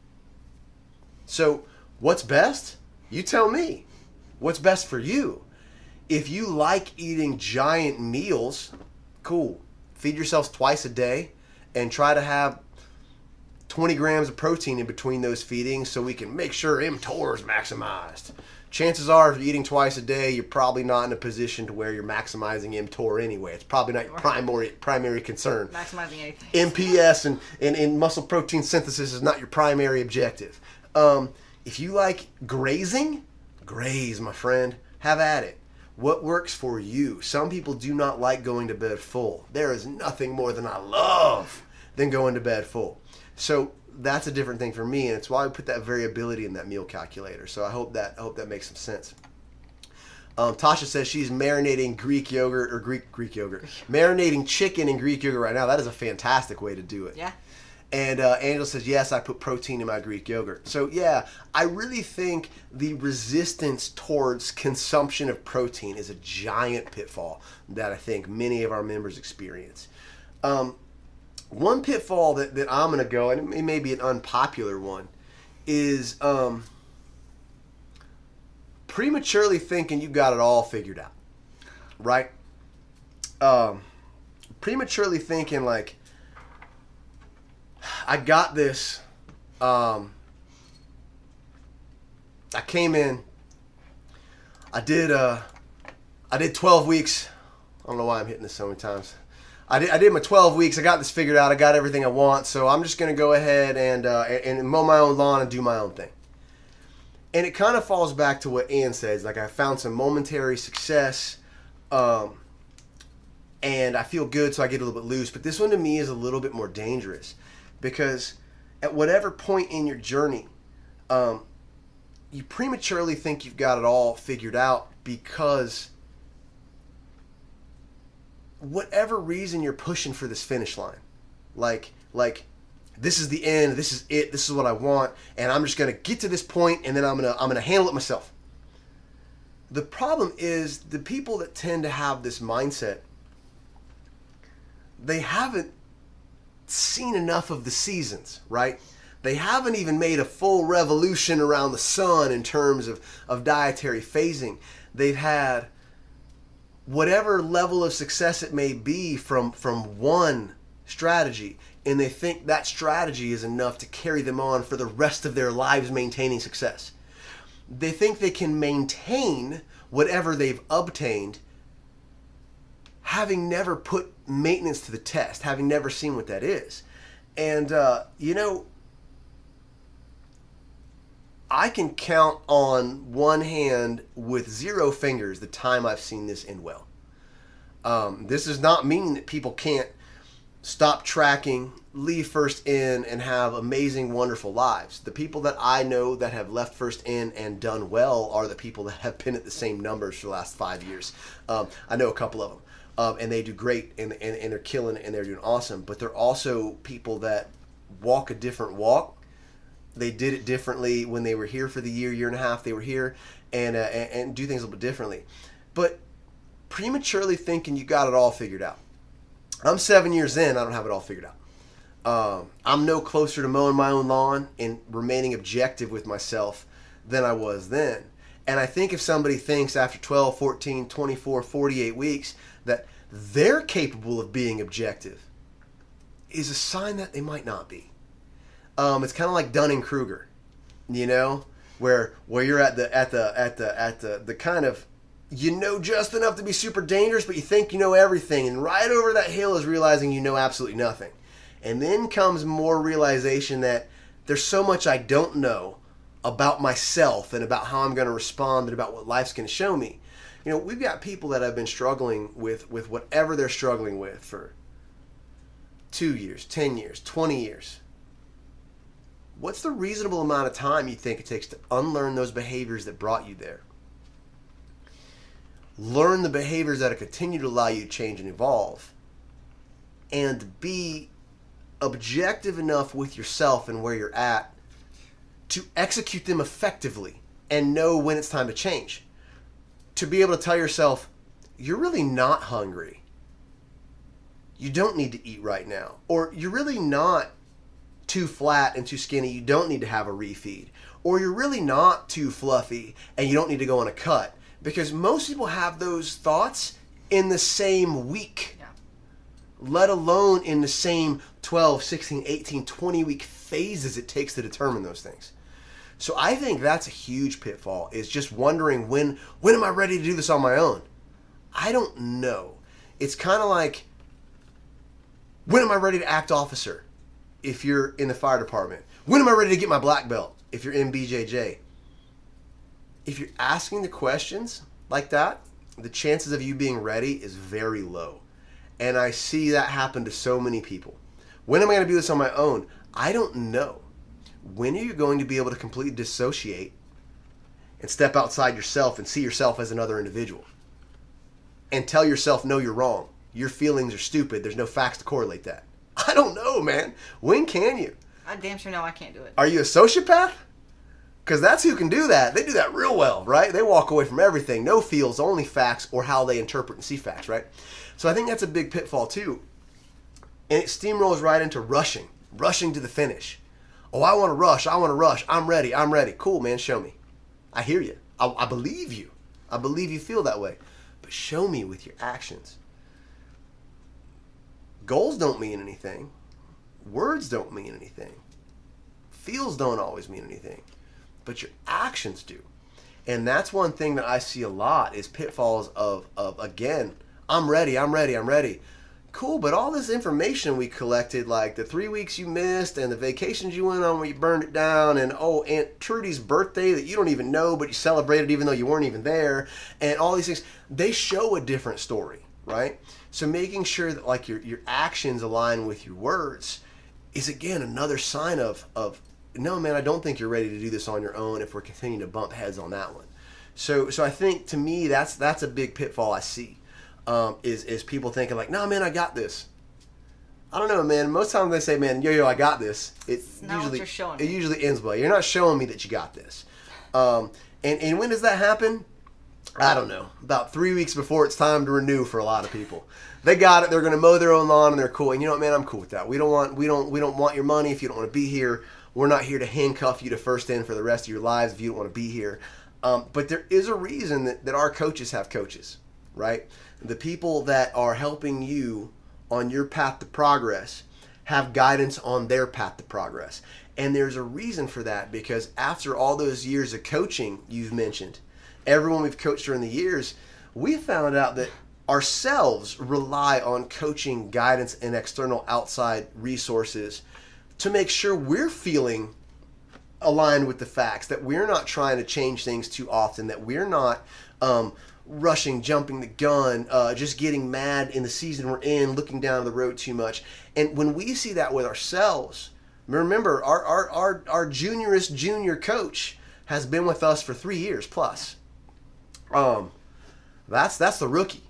So what's best? You tell me. What's best for you? If you like eating giant meals, cool. Feed yourselves twice a day and try to have twenty grams of protein in between those feedings so we can make sure mTOR is maximized. Chances are if you're eating twice a day, you're probably not in a position to where you're maximizing mTOR anyway. It's probably not your primary primary concern. Maximizing anything. M P S and, and, and muscle protein synthesis is not your primary objective. Um, if you like grazing, graze, my friend. Have at it. What works for you? Some people do not like going to bed full. There is nothing more than I love than going to bed full. So that's a different thing for me, and it's why I put that variability in that meal calculator. So I hope that I hope that makes some sense. Um, Tasha says she's marinating Greek yogurt or Greek Greek yogurt, marinating chicken in Greek yogurt right now. That is a fantastic way to do it. Yeah. And uh, Angela says, yes, I put protein in my Greek yogurt. So yeah, I really think the resistance towards consumption of protein is a giant pitfall that I think many of our members experience. Um, one pitfall that, that I'm going to go, and it may be an unpopular one, is um, prematurely thinking you got it all figured out, right? Um, prematurely thinking like, I got this. Um, I came in. I did. Uh, I did twelve weeks. I don't know why I'm hitting this so many times. I did. I did my twelve weeks. I got this figured out. I got everything I want. So I'm just gonna go ahead and uh, and, and mow my own lawn and do my own thing. And it kind of falls back to what Ann says. Like I found some momentary success, um, and I feel good, so I get a little bit loose. But this one to me is a little bit more dangerous. Because at whatever point in your journey, um, you prematurely think you've got it all figured out because whatever reason you're pushing for this finish line, like like this is the end, this is it, this is what I want, and I'm just gonna get to this point, and then I'm gonna I'm gonna handle it myself. The problem is the people that tend to have this mindset, they haven't seen enough of the seasons, right? They haven't even made a full revolution around the sun in terms of, of dietary phasing. They've had whatever level of success it may be from, from one strategy, and they think that strategy is enough to carry them on for the rest of their lives maintaining success. They think they can maintain whatever they've obtained having never put maintenance to the test, having never seen what that is. And, uh, you know, I can count on one hand with zero fingers the time I've seen this end well. Um, this does not mean that people can't stop tracking, leave First In, and have amazing, wonderful lives. The people that I know that have left First In and done well are the people that have been at the same numbers for the last five years. Um, I know a couple of them. Um, and they do great, and, and, and they're killing it, and they're doing awesome. But they're also people that walk a different walk. They did it differently when they were here for the year, year and a half they were here, and, uh, and, and do things a little bit differently. But prematurely thinking you got it all figured out. I'm seven years in, I don't have it all figured out. Um, I'm no closer to mowing my own lawn and remaining objective with myself than I was then. And I think if somebody thinks after twelve, fourteen, twenty-four, forty-eight weeks that they're capable of being objective, is a sign that they might not be. Um, it's kind of like Dunning-Kruger. you know, where where you're at the at the at the at the the kind of, you know just enough to be super dangerous, but you think you know everything, and right over that hill is realizing you know absolutely nothing. And then comes more realization that there's so much I don't know about myself and about how I'm going to respond and about what life's going to show me. You know, we've got people that have been struggling with, with whatever they're struggling with for two years, ten years, twenty years. What's the reasonable amount of time you think it takes to unlearn those behaviors that brought you there? Learn the behaviors that continue to allow you to change and evolve, and be objective enough with yourself and where you're at to execute them effectively and know when it's time to change. To be able to tell yourself, you're really not hungry. You don't need to eat right now. Or you're really not too flat and too skinny. You don't need to have a refeed. Or you're really not too fluffy and you don't need to go on a cut. Because most people have those thoughts in the same week. Yeah. Let alone in the same twelve, sixteen, eighteen, twenty week phases it takes to determine those things. So I think that's a huge pitfall, is just wondering when when am I ready to do this on my own? I don't know. It's kind of like, when am I ready to act officer if you're in the fire department? When am I ready to get my black belt if you're in B J J? If you're asking the questions like that, the chances of you being ready is very low. And I see that happen to so many people. When am I going to do this on my own? I don't know. When are you going to be able to completely dissociate and step outside yourself and see yourself as another individual? And tell yourself, no, you're wrong. Your feelings are stupid. There's no facts to correlate that. I don't know, man. When can you? I damn sure know I can't do it. Are you a sociopath? Because that's who can do that. They do that real well, right? They walk away from everything. No feels, only facts, or how they interpret and see facts, right? So I think that's a big pitfall too. And it steamrolls right into rushing. Rushing to the finish. Oh, I want to rush. I want to rush. I'm ready. I'm ready. Cool, man. Show me. I hear you. I, I believe you. I believe you feel that way. But show me with your actions. Goals don't mean anything. Words don't mean anything. Feels don't always mean anything. But your actions do. And that's one thing that I see a lot is pitfalls of, of again, I'm ready, I'm ready, I'm ready. Cool, but all this information we collected, like the three weeks you missed and the vacations you went on where you burned it down, and oh, Aunt Trudy's birthday that you don't even know, but you celebrated even though you weren't even there, and all these things, they show a different story, right? So making sure that like your, your actions align with your words is again another sign of, of no, man, I don't think you're ready to do this on your own if we're continuing to bump heads on that one. So so I think to me that's that's a big pitfall I see. Um, is is people thinking like, no, man, I got this. I don't know, man. Most times they say, man, yo, yo, I got this. It It's not what usually you're showing it me. usually ends by, you're not showing me that you got this. Um, and, and when does that happen? I don't know. About three weeks before it's time to renew for a lot of people. They got it. They're going to mow their own lawn and they're cool. And you know what, man? I'm cool with that. We don't want we don't we don't want your money if you don't want to be here. We're not here to handcuff you to first in for the rest of your lives if you don't want to be here. Um, but there is a reason that, that our coaches have coaches, right? The people that are helping you on your path to progress have guidance on their path to progress. And there's a reason for that, because after all those years of coaching you've mentioned, everyone we've coached during the years, we found out that ourselves rely on coaching, guidance, and external outside resources to make sure we're feeling aligned with the facts, that we're not trying to change things too often, that we're not um, rushing, jumping the gun, uh, just getting mad in the season we're in, looking down the road too much. And when we see that with ourselves, remember, our, our, our, our juniorest junior coach has been with us for three years plus. Um, that's that's the rookie.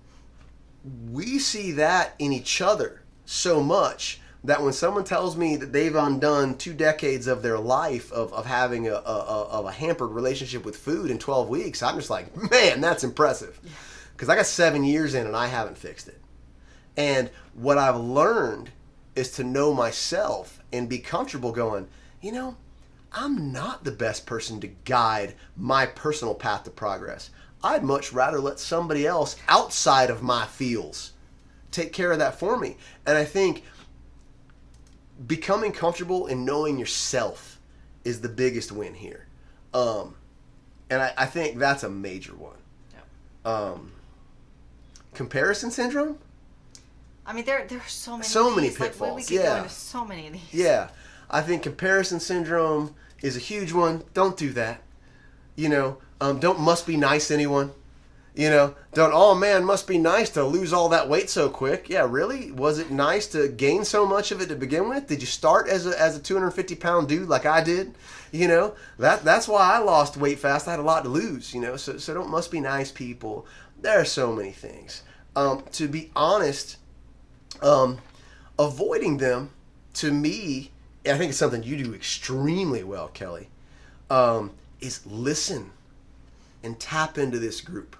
We see that in each other so much that when someone tells me that they've undone two decades of their life of, of having a, a, of a hampered relationship with food in twelve weeks, I'm just like, man, that's impressive. Because I got seven years in and I haven't fixed it. And what I've learned is to know myself and be comfortable going, you know, I'm not the best person to guide my personal path to progress. I'd much rather let somebody else outside of my fields take care of that for me. And I think becoming comfortable in knowing yourself is the biggest win here. Um, and I, I think that's a major one. Yeah. Um, comparison syndrome? I mean, there, there are so many So of many these. Like, we- we pitfalls, could go yeah. into so many of these. Yeah. I think comparison syndrome is a huge one. Don't do that. You know, um, don't must be nice anyone. You know, don't, oh man, must be nice to lose all that weight so quick. Yeah, really? Was it nice to gain so much of it to begin with? Did you start as a, as a two hundred fifty pound dude like I did? You know, that that's why I lost weight fast. I had a lot to lose, you know, so, so don't must be nice people. There are so many things. Um, to be honest, um, avoiding them, to me, I think it's something you do extremely well, Kelly, um, is listen and tap into this group.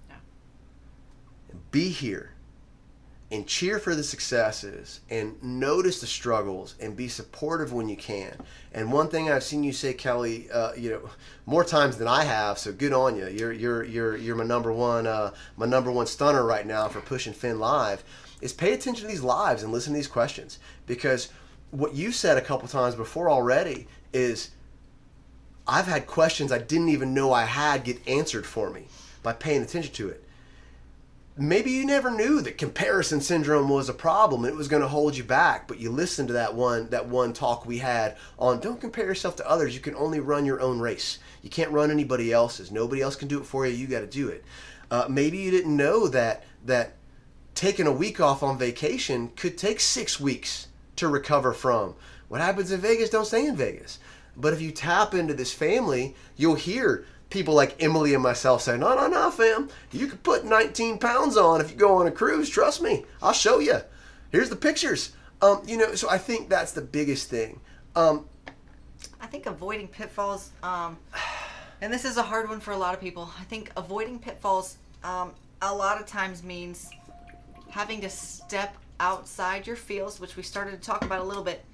Be here and cheer for the successes and notice the struggles and be supportive when you can. And one thing I've seen you say, Kelly, uh, you know, more times than I have, so good on you. You're you're you're you're my number one uh, my number one stunner right now for pushing Finn Live. Is pay attention to these lives and listen to these questions, because what you said a couple times before already is I've had questions I didn't even know I had get answered for me by paying attention to it. Maybe you never knew that comparison syndrome was a problem and it was going to hold you back, but you listened to that one that one talk we had on don't compare yourself to others. You can only run your own race. You can't run anybody else's. Nobody else can do it for you. You got to do it. Uh, maybe you didn't know that that taking a week off on vacation could take six weeks to recover from. What happens in Vegas don't stay in Vegas. But if you tap into this family, you'll hear people like Emily and myself say, no, no, no, fam. You can put nineteen pounds on if you go on a cruise. Trust me. I'll show you. Here's the pictures. Um, you know, so I think that's the biggest thing. Um, I think avoiding pitfalls, um, and this is a hard one for a lot of people. I think avoiding pitfalls um, a lot of times means having to step outside your fields, which we started to talk about a little bit,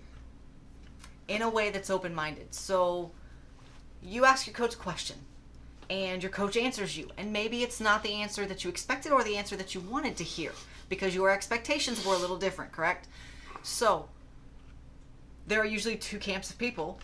in a way that's open-minded. So you ask your coach a question, and your coach answers you, and maybe it's not the answer that you expected or the answer that you wanted to hear, because your expectations were a little different, correct? So there are usually two camps of people.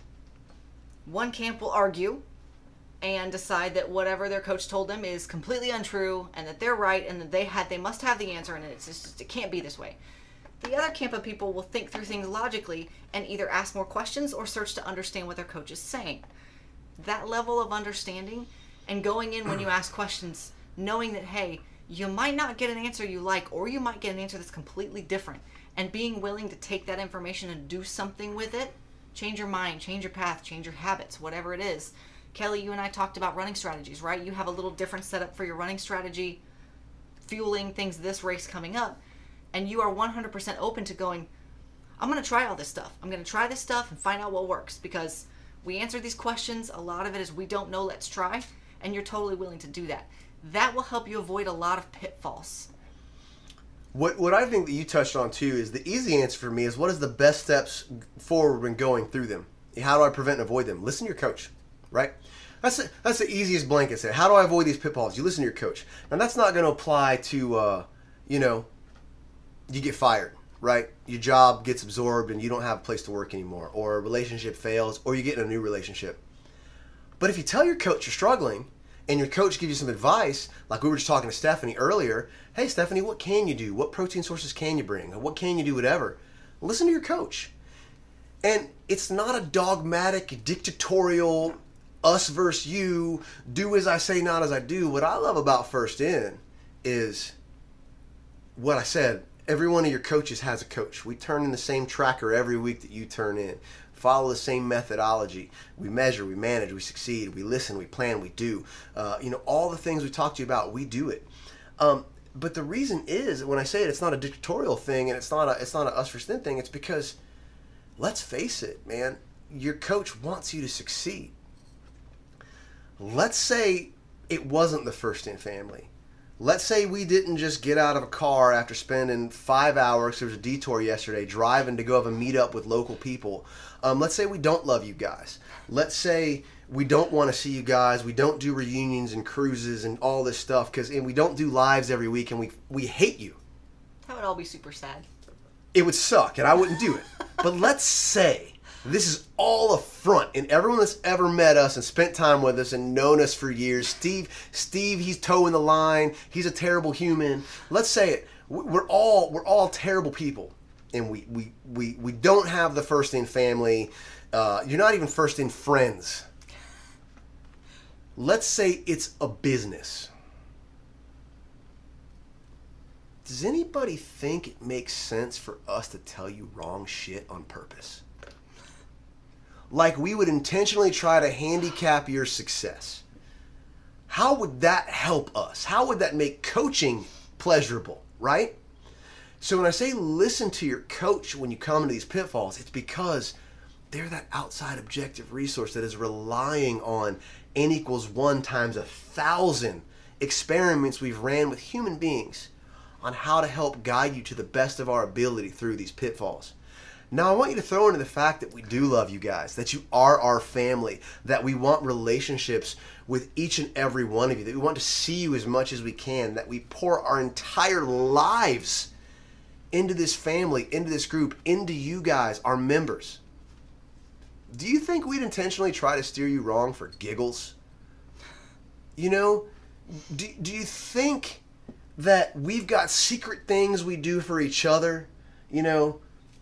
One camp will argue and decide that whatever their coach told them is completely untrue and that they're right and that they had they must have the answer and it's just, it can't be this way. The other camp of people will think through things logically and either ask more questions or search to understand what their coach is saying. That level of understanding and going in when you ask questions, knowing that, hey, you might not get an answer you like, or you might get an answer that's completely different, and being willing to take that information and do something with it, change your mind, change your path, change your habits, whatever it is. Kelly, you and I talked about running strategies, right? You have a little different setup for your running strategy, fueling things this race coming up, and you are one hundred percent open to going, I'm going to try all this stuff. I'm going to try this stuff and find out what works, because we answer these questions. A lot of it is we don't know, let's try. And you're totally willing to do that. That will help you avoid a lot of pitfalls. What what I think that you touched on too is the easy answer for me is what is the best steps forward when going through them? How do I prevent and avoid them? Listen to your coach, right? That's the, that's the easiest blanket set. How do I avoid these pitfalls? You listen to your coach. Now that's not going to apply to, uh, you know, you get fired, right? Your job gets absorbed and you don't have a place to work anymore, or a relationship fails, or you get in a new relationship. But if you tell your coach you're struggling and your coach gives you some advice, like we were just talking to Stephanie earlier, hey, Stephanie, what can you do? What protein sources can you bring? What can you do, whatever? Listen to your coach. And it's not a dogmatic, dictatorial, us versus you, do as I say, not as I do. What I love about First In is what I said. Every one of your coaches has a coach. We turn in the same tracker every week that you turn in. Follow the same methodology. We measure, we manage, we succeed, we listen, we plan, we do. Uh, you know, all the things we talked to you about, we do it. Um, but the reason is, when I say it, it's not a dictatorial thing and it's not a it's not a us versus them thing. It's because, let's face it, man, your coach wants you to succeed. Let's say it wasn't the First In family. Let's say we didn't just get out of a car after spending five hours, there was a detour yesterday, driving to go have a meetup with local people. Um, let's say we don't love you guys. Let's say we don't want to see you guys. We don't do reunions and cruises and all this stuff, because and we don't do lives every week, and we we hate you. That would all be super sad. It would suck, and I wouldn't do it. But let's say This is all a front, and everyone that's ever met us and spent time with us and known us for years, Steve, Steve, he's toeing the line. He's a terrible human. Let's say it. We're all we're all terrible people, and we we we, we don't have the first in family. Uh, you're not even first in friends. Let's say it's a business. Does anybody think it makes sense for us to tell you wrong shit on purpose? Like we would intentionally try to handicap your success. How would that help us? How would that make coaching pleasurable, right? So when I say listen to your coach when you come into these pitfalls, it's because they're that outside objective resource that is relying on n equals one times a thousand experiments we've ran with human beings on how to help guide you to the best of our ability through these pitfalls. Now, I want you to throw into the fact that we do love you guys, that you are our family, that we want relationships with each and every one of you, that we want to see you as much as we can, that we pour our entire lives into this family, into this group, into you guys, our members. Do you think we'd intentionally try to steer you wrong for giggles? You know, do, do you think that we've got secret things we do for each other? You know,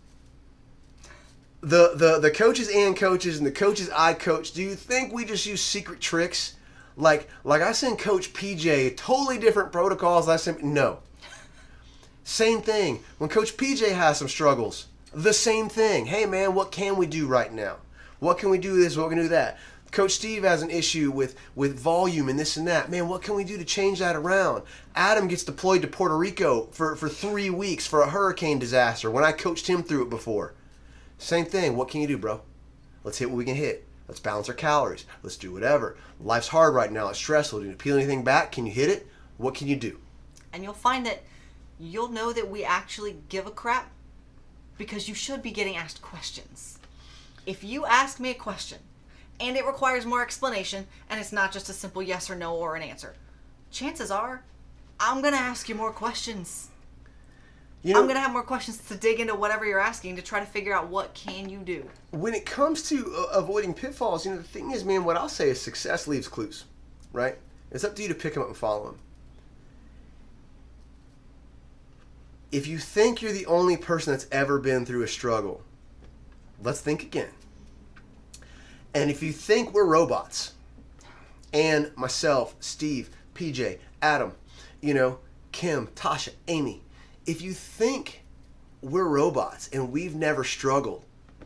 the, the, the coaches and coaches and the coaches I coach, do you think we just use secret tricks? Like, like I send Coach P J totally different protocols I send, no. Same thing. When Coach P J has some struggles, the same thing. Hey man, what can we do right now? What can we do this? What can we do that? Coach Steve has an issue with, with volume and this and that. Man, what can we do to change that around? Adam gets deployed to Puerto Rico for, for three weeks for a hurricane disaster when I coached him through it before. Same thing. What can you do, bro? Let's hit what we can hit. Let's balance our calories. Let's do whatever. Life's hard right now. It's stressful. Do you peel anything back? Can you hit it? What can you do? And you'll find that you'll know that we actually give a crap because you should be getting asked questions. If you ask me a question and it requires more explanation and it's not just a simple yes or no or an answer, chances are I'm going to ask you more questions. You know, I'm going to have more questions to dig into whatever you're asking to try to figure out what can you do. When it comes to uh, avoiding pitfalls, you know, the thing is, man, what I'll say is success leaves clues, right? It's up to you to pick them up and follow them. If you think you're the only person that's ever been through a struggle, let's think again. And if you think we're robots, and myself, Steve, P J, Adam, you know, Kim, Tasha, Amy, if you think we're robots and we've never struggled,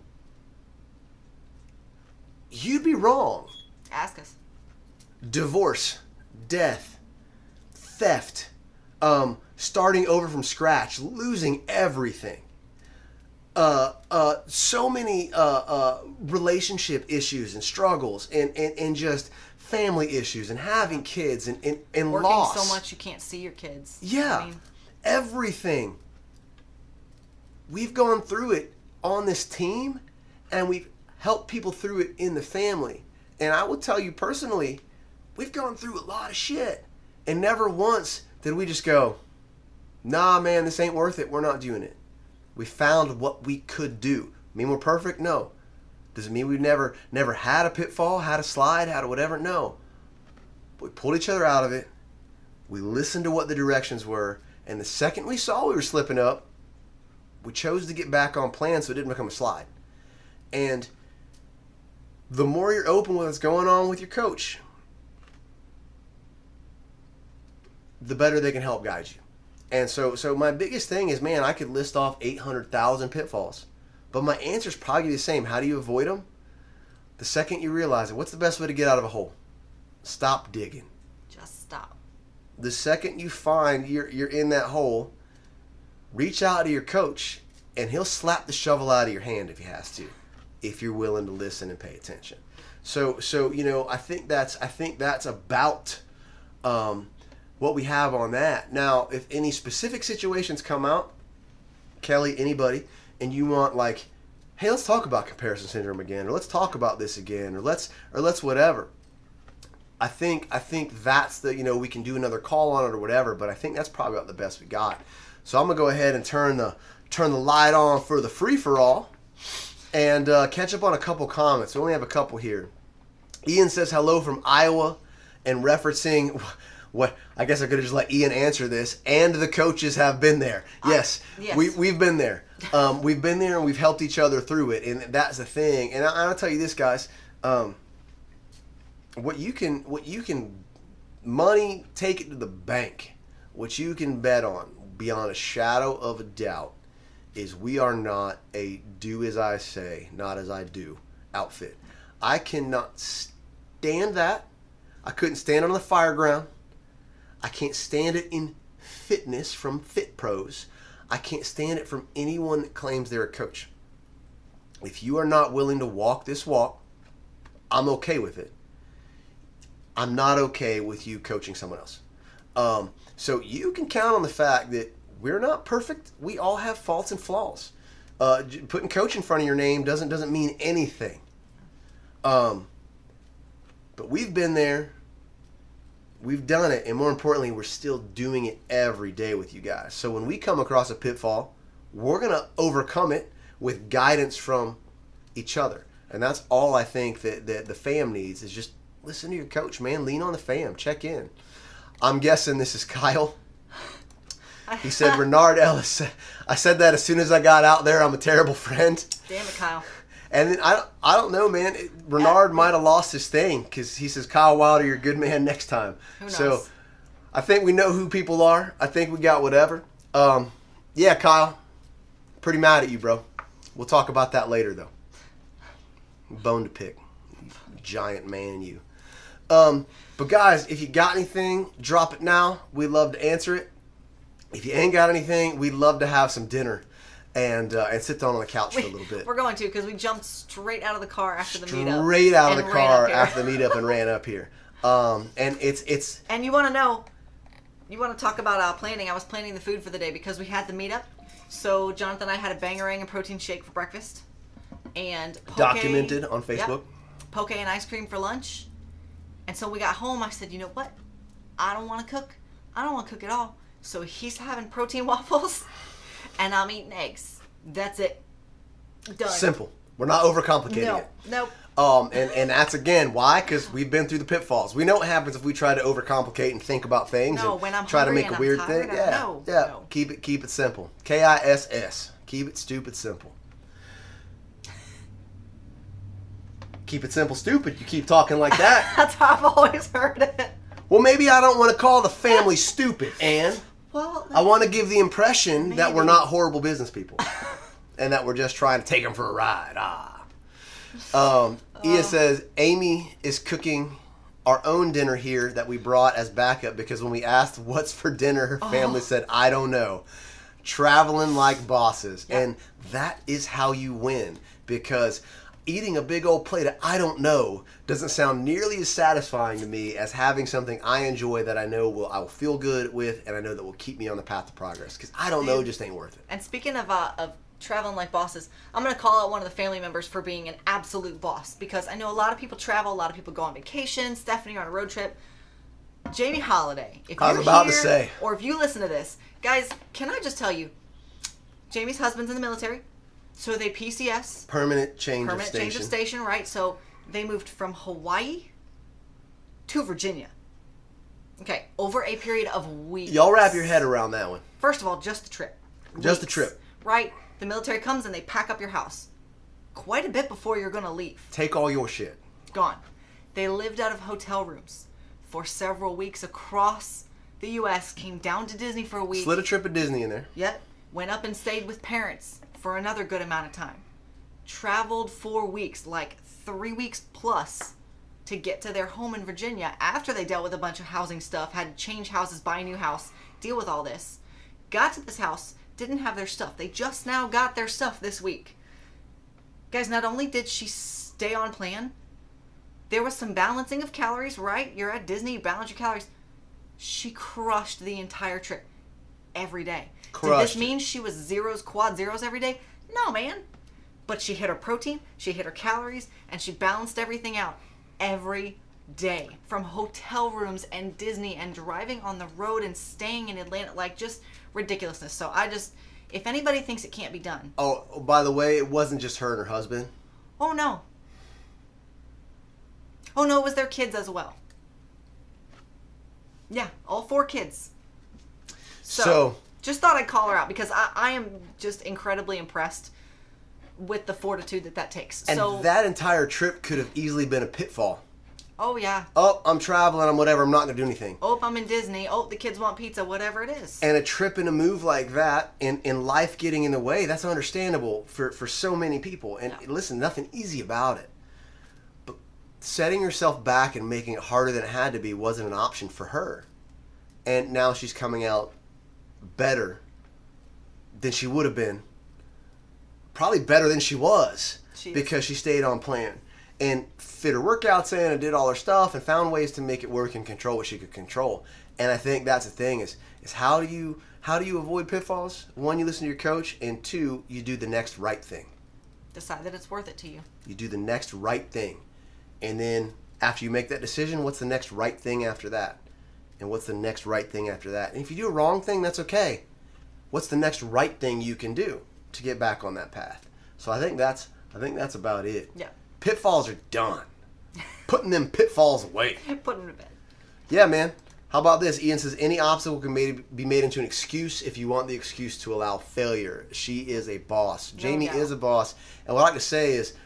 you'd be wrong. Ask us. Divorce, death, theft, um, starting over from scratch, losing everything. Uh, uh, so many uh, uh, relationship issues and struggles and, and, and just family issues and having kids and, and, and Working loss. so much you can't see your kids. Yeah. I mean, everything. We've gone through it on this team and we've helped people through it in the family. And I will tell you personally, we've gone through a lot of shit. And never once did we just go, nah, man, this ain't worth it. We're not doing it. We found what we could do. Mean we're perfect? No. Does it mean we've never never had a pitfall, had a slide, had a whatever? No. But we pulled each other out of it. We listened to what the directions were. And the second we saw we were slipping up, we chose to get back on plan so it didn't become a slide. And the more you're open with what's going on with your coach, the better they can help guide you. And so so my biggest thing is, man, I could list off eight hundred thousand pitfalls. But my answer is probably the same. How do you avoid them? The second you realize it, what's the best way to get out of a hole? Stop digging. just stop. The second you find you're you're in that hole, reach out to your coach, and he'll slap the shovel out of your hand if he has to, if you're willing to listen and pay attention. So so you know, I think that's I think that's about um, what we have on that. Now, if any specific situations come out, Kelly, anybody, and you want like, hey, let's talk about comparison syndrome again, or let's talk about this again, or let's or let's whatever. I think I think that's the, you know, we can do another call on it or whatever, but I think that's probably about the best we got. So I'm gonna go ahead and turn the turn the light on for the free for all, and uh, catch up on a couple comments. We only have a couple here. Ian says hello from Iowa, and referencing what I guess I could have just let Ian answer this. And the coaches have been there. Yes, uh, yes. we we've been there. Um, we've been there, and we've helped each other through it, and that's the thing. And I, I'll tell you this, guys. Um, what you can, what you can, money, take it to the bank. What you can bet on, beyond a shadow of a doubt, is we are not a do as I say, not as I do outfit. I cannot stand that. I couldn't stand it on the fire ground. I can't stand it in fitness from Fit Pros. I can't stand it from anyone that claims they're a coach. If you are not willing to walk this walk, I'm okay with it. I'm not okay with you coaching someone else. Um, so you can count on the fact that we're not perfect. We all have faults and flaws. Uh, putting coach in front of your name doesn't doesn't mean anything. Um, but we've been there. We've done it, and more importantly, we're still doing it every day with you guys. So when we come across a pitfall, we're going to overcome it with guidance from each other. And that's all I think that, that the fam needs is just listen to your coach, man. Lean on the fam. Check in. I'm guessing this is Kyle. He said, Renard Ellis. I said that as soon as I got out there. I'm a terrible friend. Damn it, Kyle. And then I, I don't know, man. It, Renard might have lost his thing because he says, Kyle Wilder, you're a good man next time. Who knows? So I think we know who people are. I think we got whatever. Um, yeah, Kyle. Pretty mad at you, bro. We'll talk about that later, though. Bone to pick. Giant man, you. Um, but, guys, if you got anything, drop it now. We'd love to answer it. If you ain't got anything, we'd love to have some dinner. And uh, and sit down on the couch we, for a little bit. We're going to because we jumped straight out of the car after the meetup. Straight out of the and car ran up after the meetup and ran up here. Um, and it's it's. And you want to know, you want to talk about uh, planning. I was planning the food for the day because we had the meetup. So Jonathan and I had a Bangarang and protein shake for breakfast, and poke, documented on Facebook. Yep, poke and ice cream for lunch. And so we got home. I said, you know what? I don't want to cook. I don't want to cook at all. So he's having protein waffles. And I'm eating eggs. That's it. Done. Simple. We're not overcomplicating no, it. Nope. Um, and, and that's, again, why? Because we've been through the pitfalls. We know what happens if we try to overcomplicate and think about things no, and when I'm try to make and a weird I'm thing. tired, Yeah, no, yeah. No. Keep it keep it simple. K I S S. Keep it stupid simple. Keep it simple stupid. You keep talking like that. That's how I've always heard it. Well, maybe I don't want to call the family stupid, Ann. Well, I want to give the impression maybe. that we're not horrible business people. And that we're just trying to take them for a ride. Ah. Um, Ia says, Amy is cooking our own dinner here that we brought as backup because when we asked what's for dinner, her family oh. said, I don't know. Traveling like bosses. Yep. And that is how you win because eating a big old plate of I don't know doesn't sound nearly as satisfying to me as having something I enjoy that I know will I will feel good with and I know that will keep me on the path to progress because I don't know just ain't worth it. And speaking of uh, of traveling like bosses, I'm going to call out one of the family members for being an absolute boss because I know a lot of people travel, a lot of people go on vacation. Stephanie, you're on a road trip. Jamie Holiday, if I was you're about here, to say. or if you listen to this, guys, can I just tell you, Jamie's husband's in the military, so they P C S. Permanent change Permanent of station. change of station, right? So they moved from Hawaii to Virginia. Okay, over a period of weeks. Y'all wrap your head around that one. First of all, just the trip. Just the Weeks, trip. Right? The military comes and they pack up your house. Quite a bit before you're going to leave. Take all your shit. Gone. They lived out of hotel rooms for several weeks across the U S, came down to Disney for a week. Slid a trip of Disney in there. Yep. Went up and stayed with parents for another good amount of time. Traveled for weeks, like three weeks plus, to get to their home in Virginia after they dealt with a bunch of housing stuff, had to change houses, buy a new house, deal with all this. Got to this house, didn't have their stuff. They just now got their stuff this week. Guys, not only did she stay on plan, there was some balancing of calories, right? You're at Disney, you balance your calories. She crushed the entire trip every day. Crushed Did this it. mean she was zeros, quad zeros every day? No, man. But she hit her protein, she hit her calories, and she balanced everything out every day. From hotel rooms and Disney and driving on the road and staying in Atlanta, like just ridiculousness. So I just, If anybody thinks it can't be done. Oh, by the way, it wasn't just her and her husband. Oh, no. Oh, no, it was their kids as well. Yeah, all four kids. So, So just thought I'd call her out because I, I am just incredibly impressed with the fortitude that that takes. and so, that entire trip could have easily been a pitfall. oh, yeah. Oh, I'm traveling, I'm whatever, I'm not going to do anything. Oh, I'm in Disney. Oh, the kids want pizza, whatever it is. And a trip and a move like that, and, and life getting in the way, that's understandable for, for so many people. And Yeah. listen, nothing easy about it. But setting yourself back and making it harder than it had to be wasn't an option for her. And now she's coming out better than she would have been. Probably better than she was. She is. Because she stayed on plan. And fit her workouts in and did all her stuff and found ways to make it work and control what she could control. And I think that's the thing is is how do you how do you avoid pitfalls? One, you listen to your coach, and two, you do the next right thing. Decide that it's worth it to you. You do the next right thing. And then after you make that decision, what's the next right thing after that? And what's the next right thing after that? And if you do a wrong thing, that's okay. What's the next right thing you can do to get back on that path? So I think that's I think that's about it. Yeah. Pitfalls are done. Putting them pitfalls away. Put them to bed. Yeah, man. How about this? Ian says, any obstacle can made, be made into an excuse if you want the excuse to allow failure. She is a boss. No Jamie doubt. is a boss. And what I like to say is,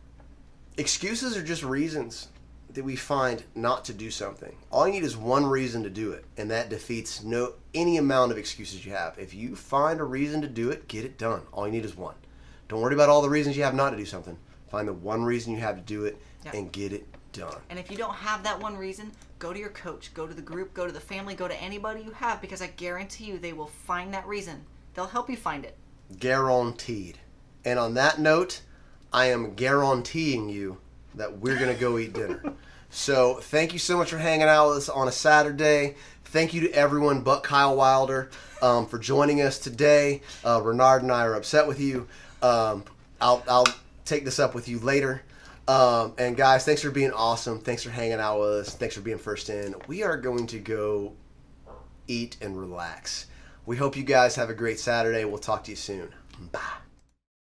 excuses are just reasons that we find not to do something. All you need is one reason to do it, and that defeats no any amount of excuses you have. If you find a reason to do it, get it done. All you need is one. Don't worry about all the reasons you have not to do something. Find the one reason you have to do it, Yeah. and get it done. And if you don't have that one reason, go to your coach, go to the group, go to the family, go to anybody you have, because I guarantee you they will find that reason. They'll help you find it. Guaranteed. And on that note, I am guaranteeing you that we're going to go eat dinner. So thank you so much for hanging out with us on a Saturday. Thank you to everyone but Kyle Wilder um, for joining us today. Uh, Renard and I are upset with you. Um, I'll, I'll take this up with you later. Um, and guys, thanks for being awesome. Thanks for hanging out with us. Thanks for being first in. We are going to go eat and relax. We hope you guys have a great Saturday. We'll talk to you soon. Bye.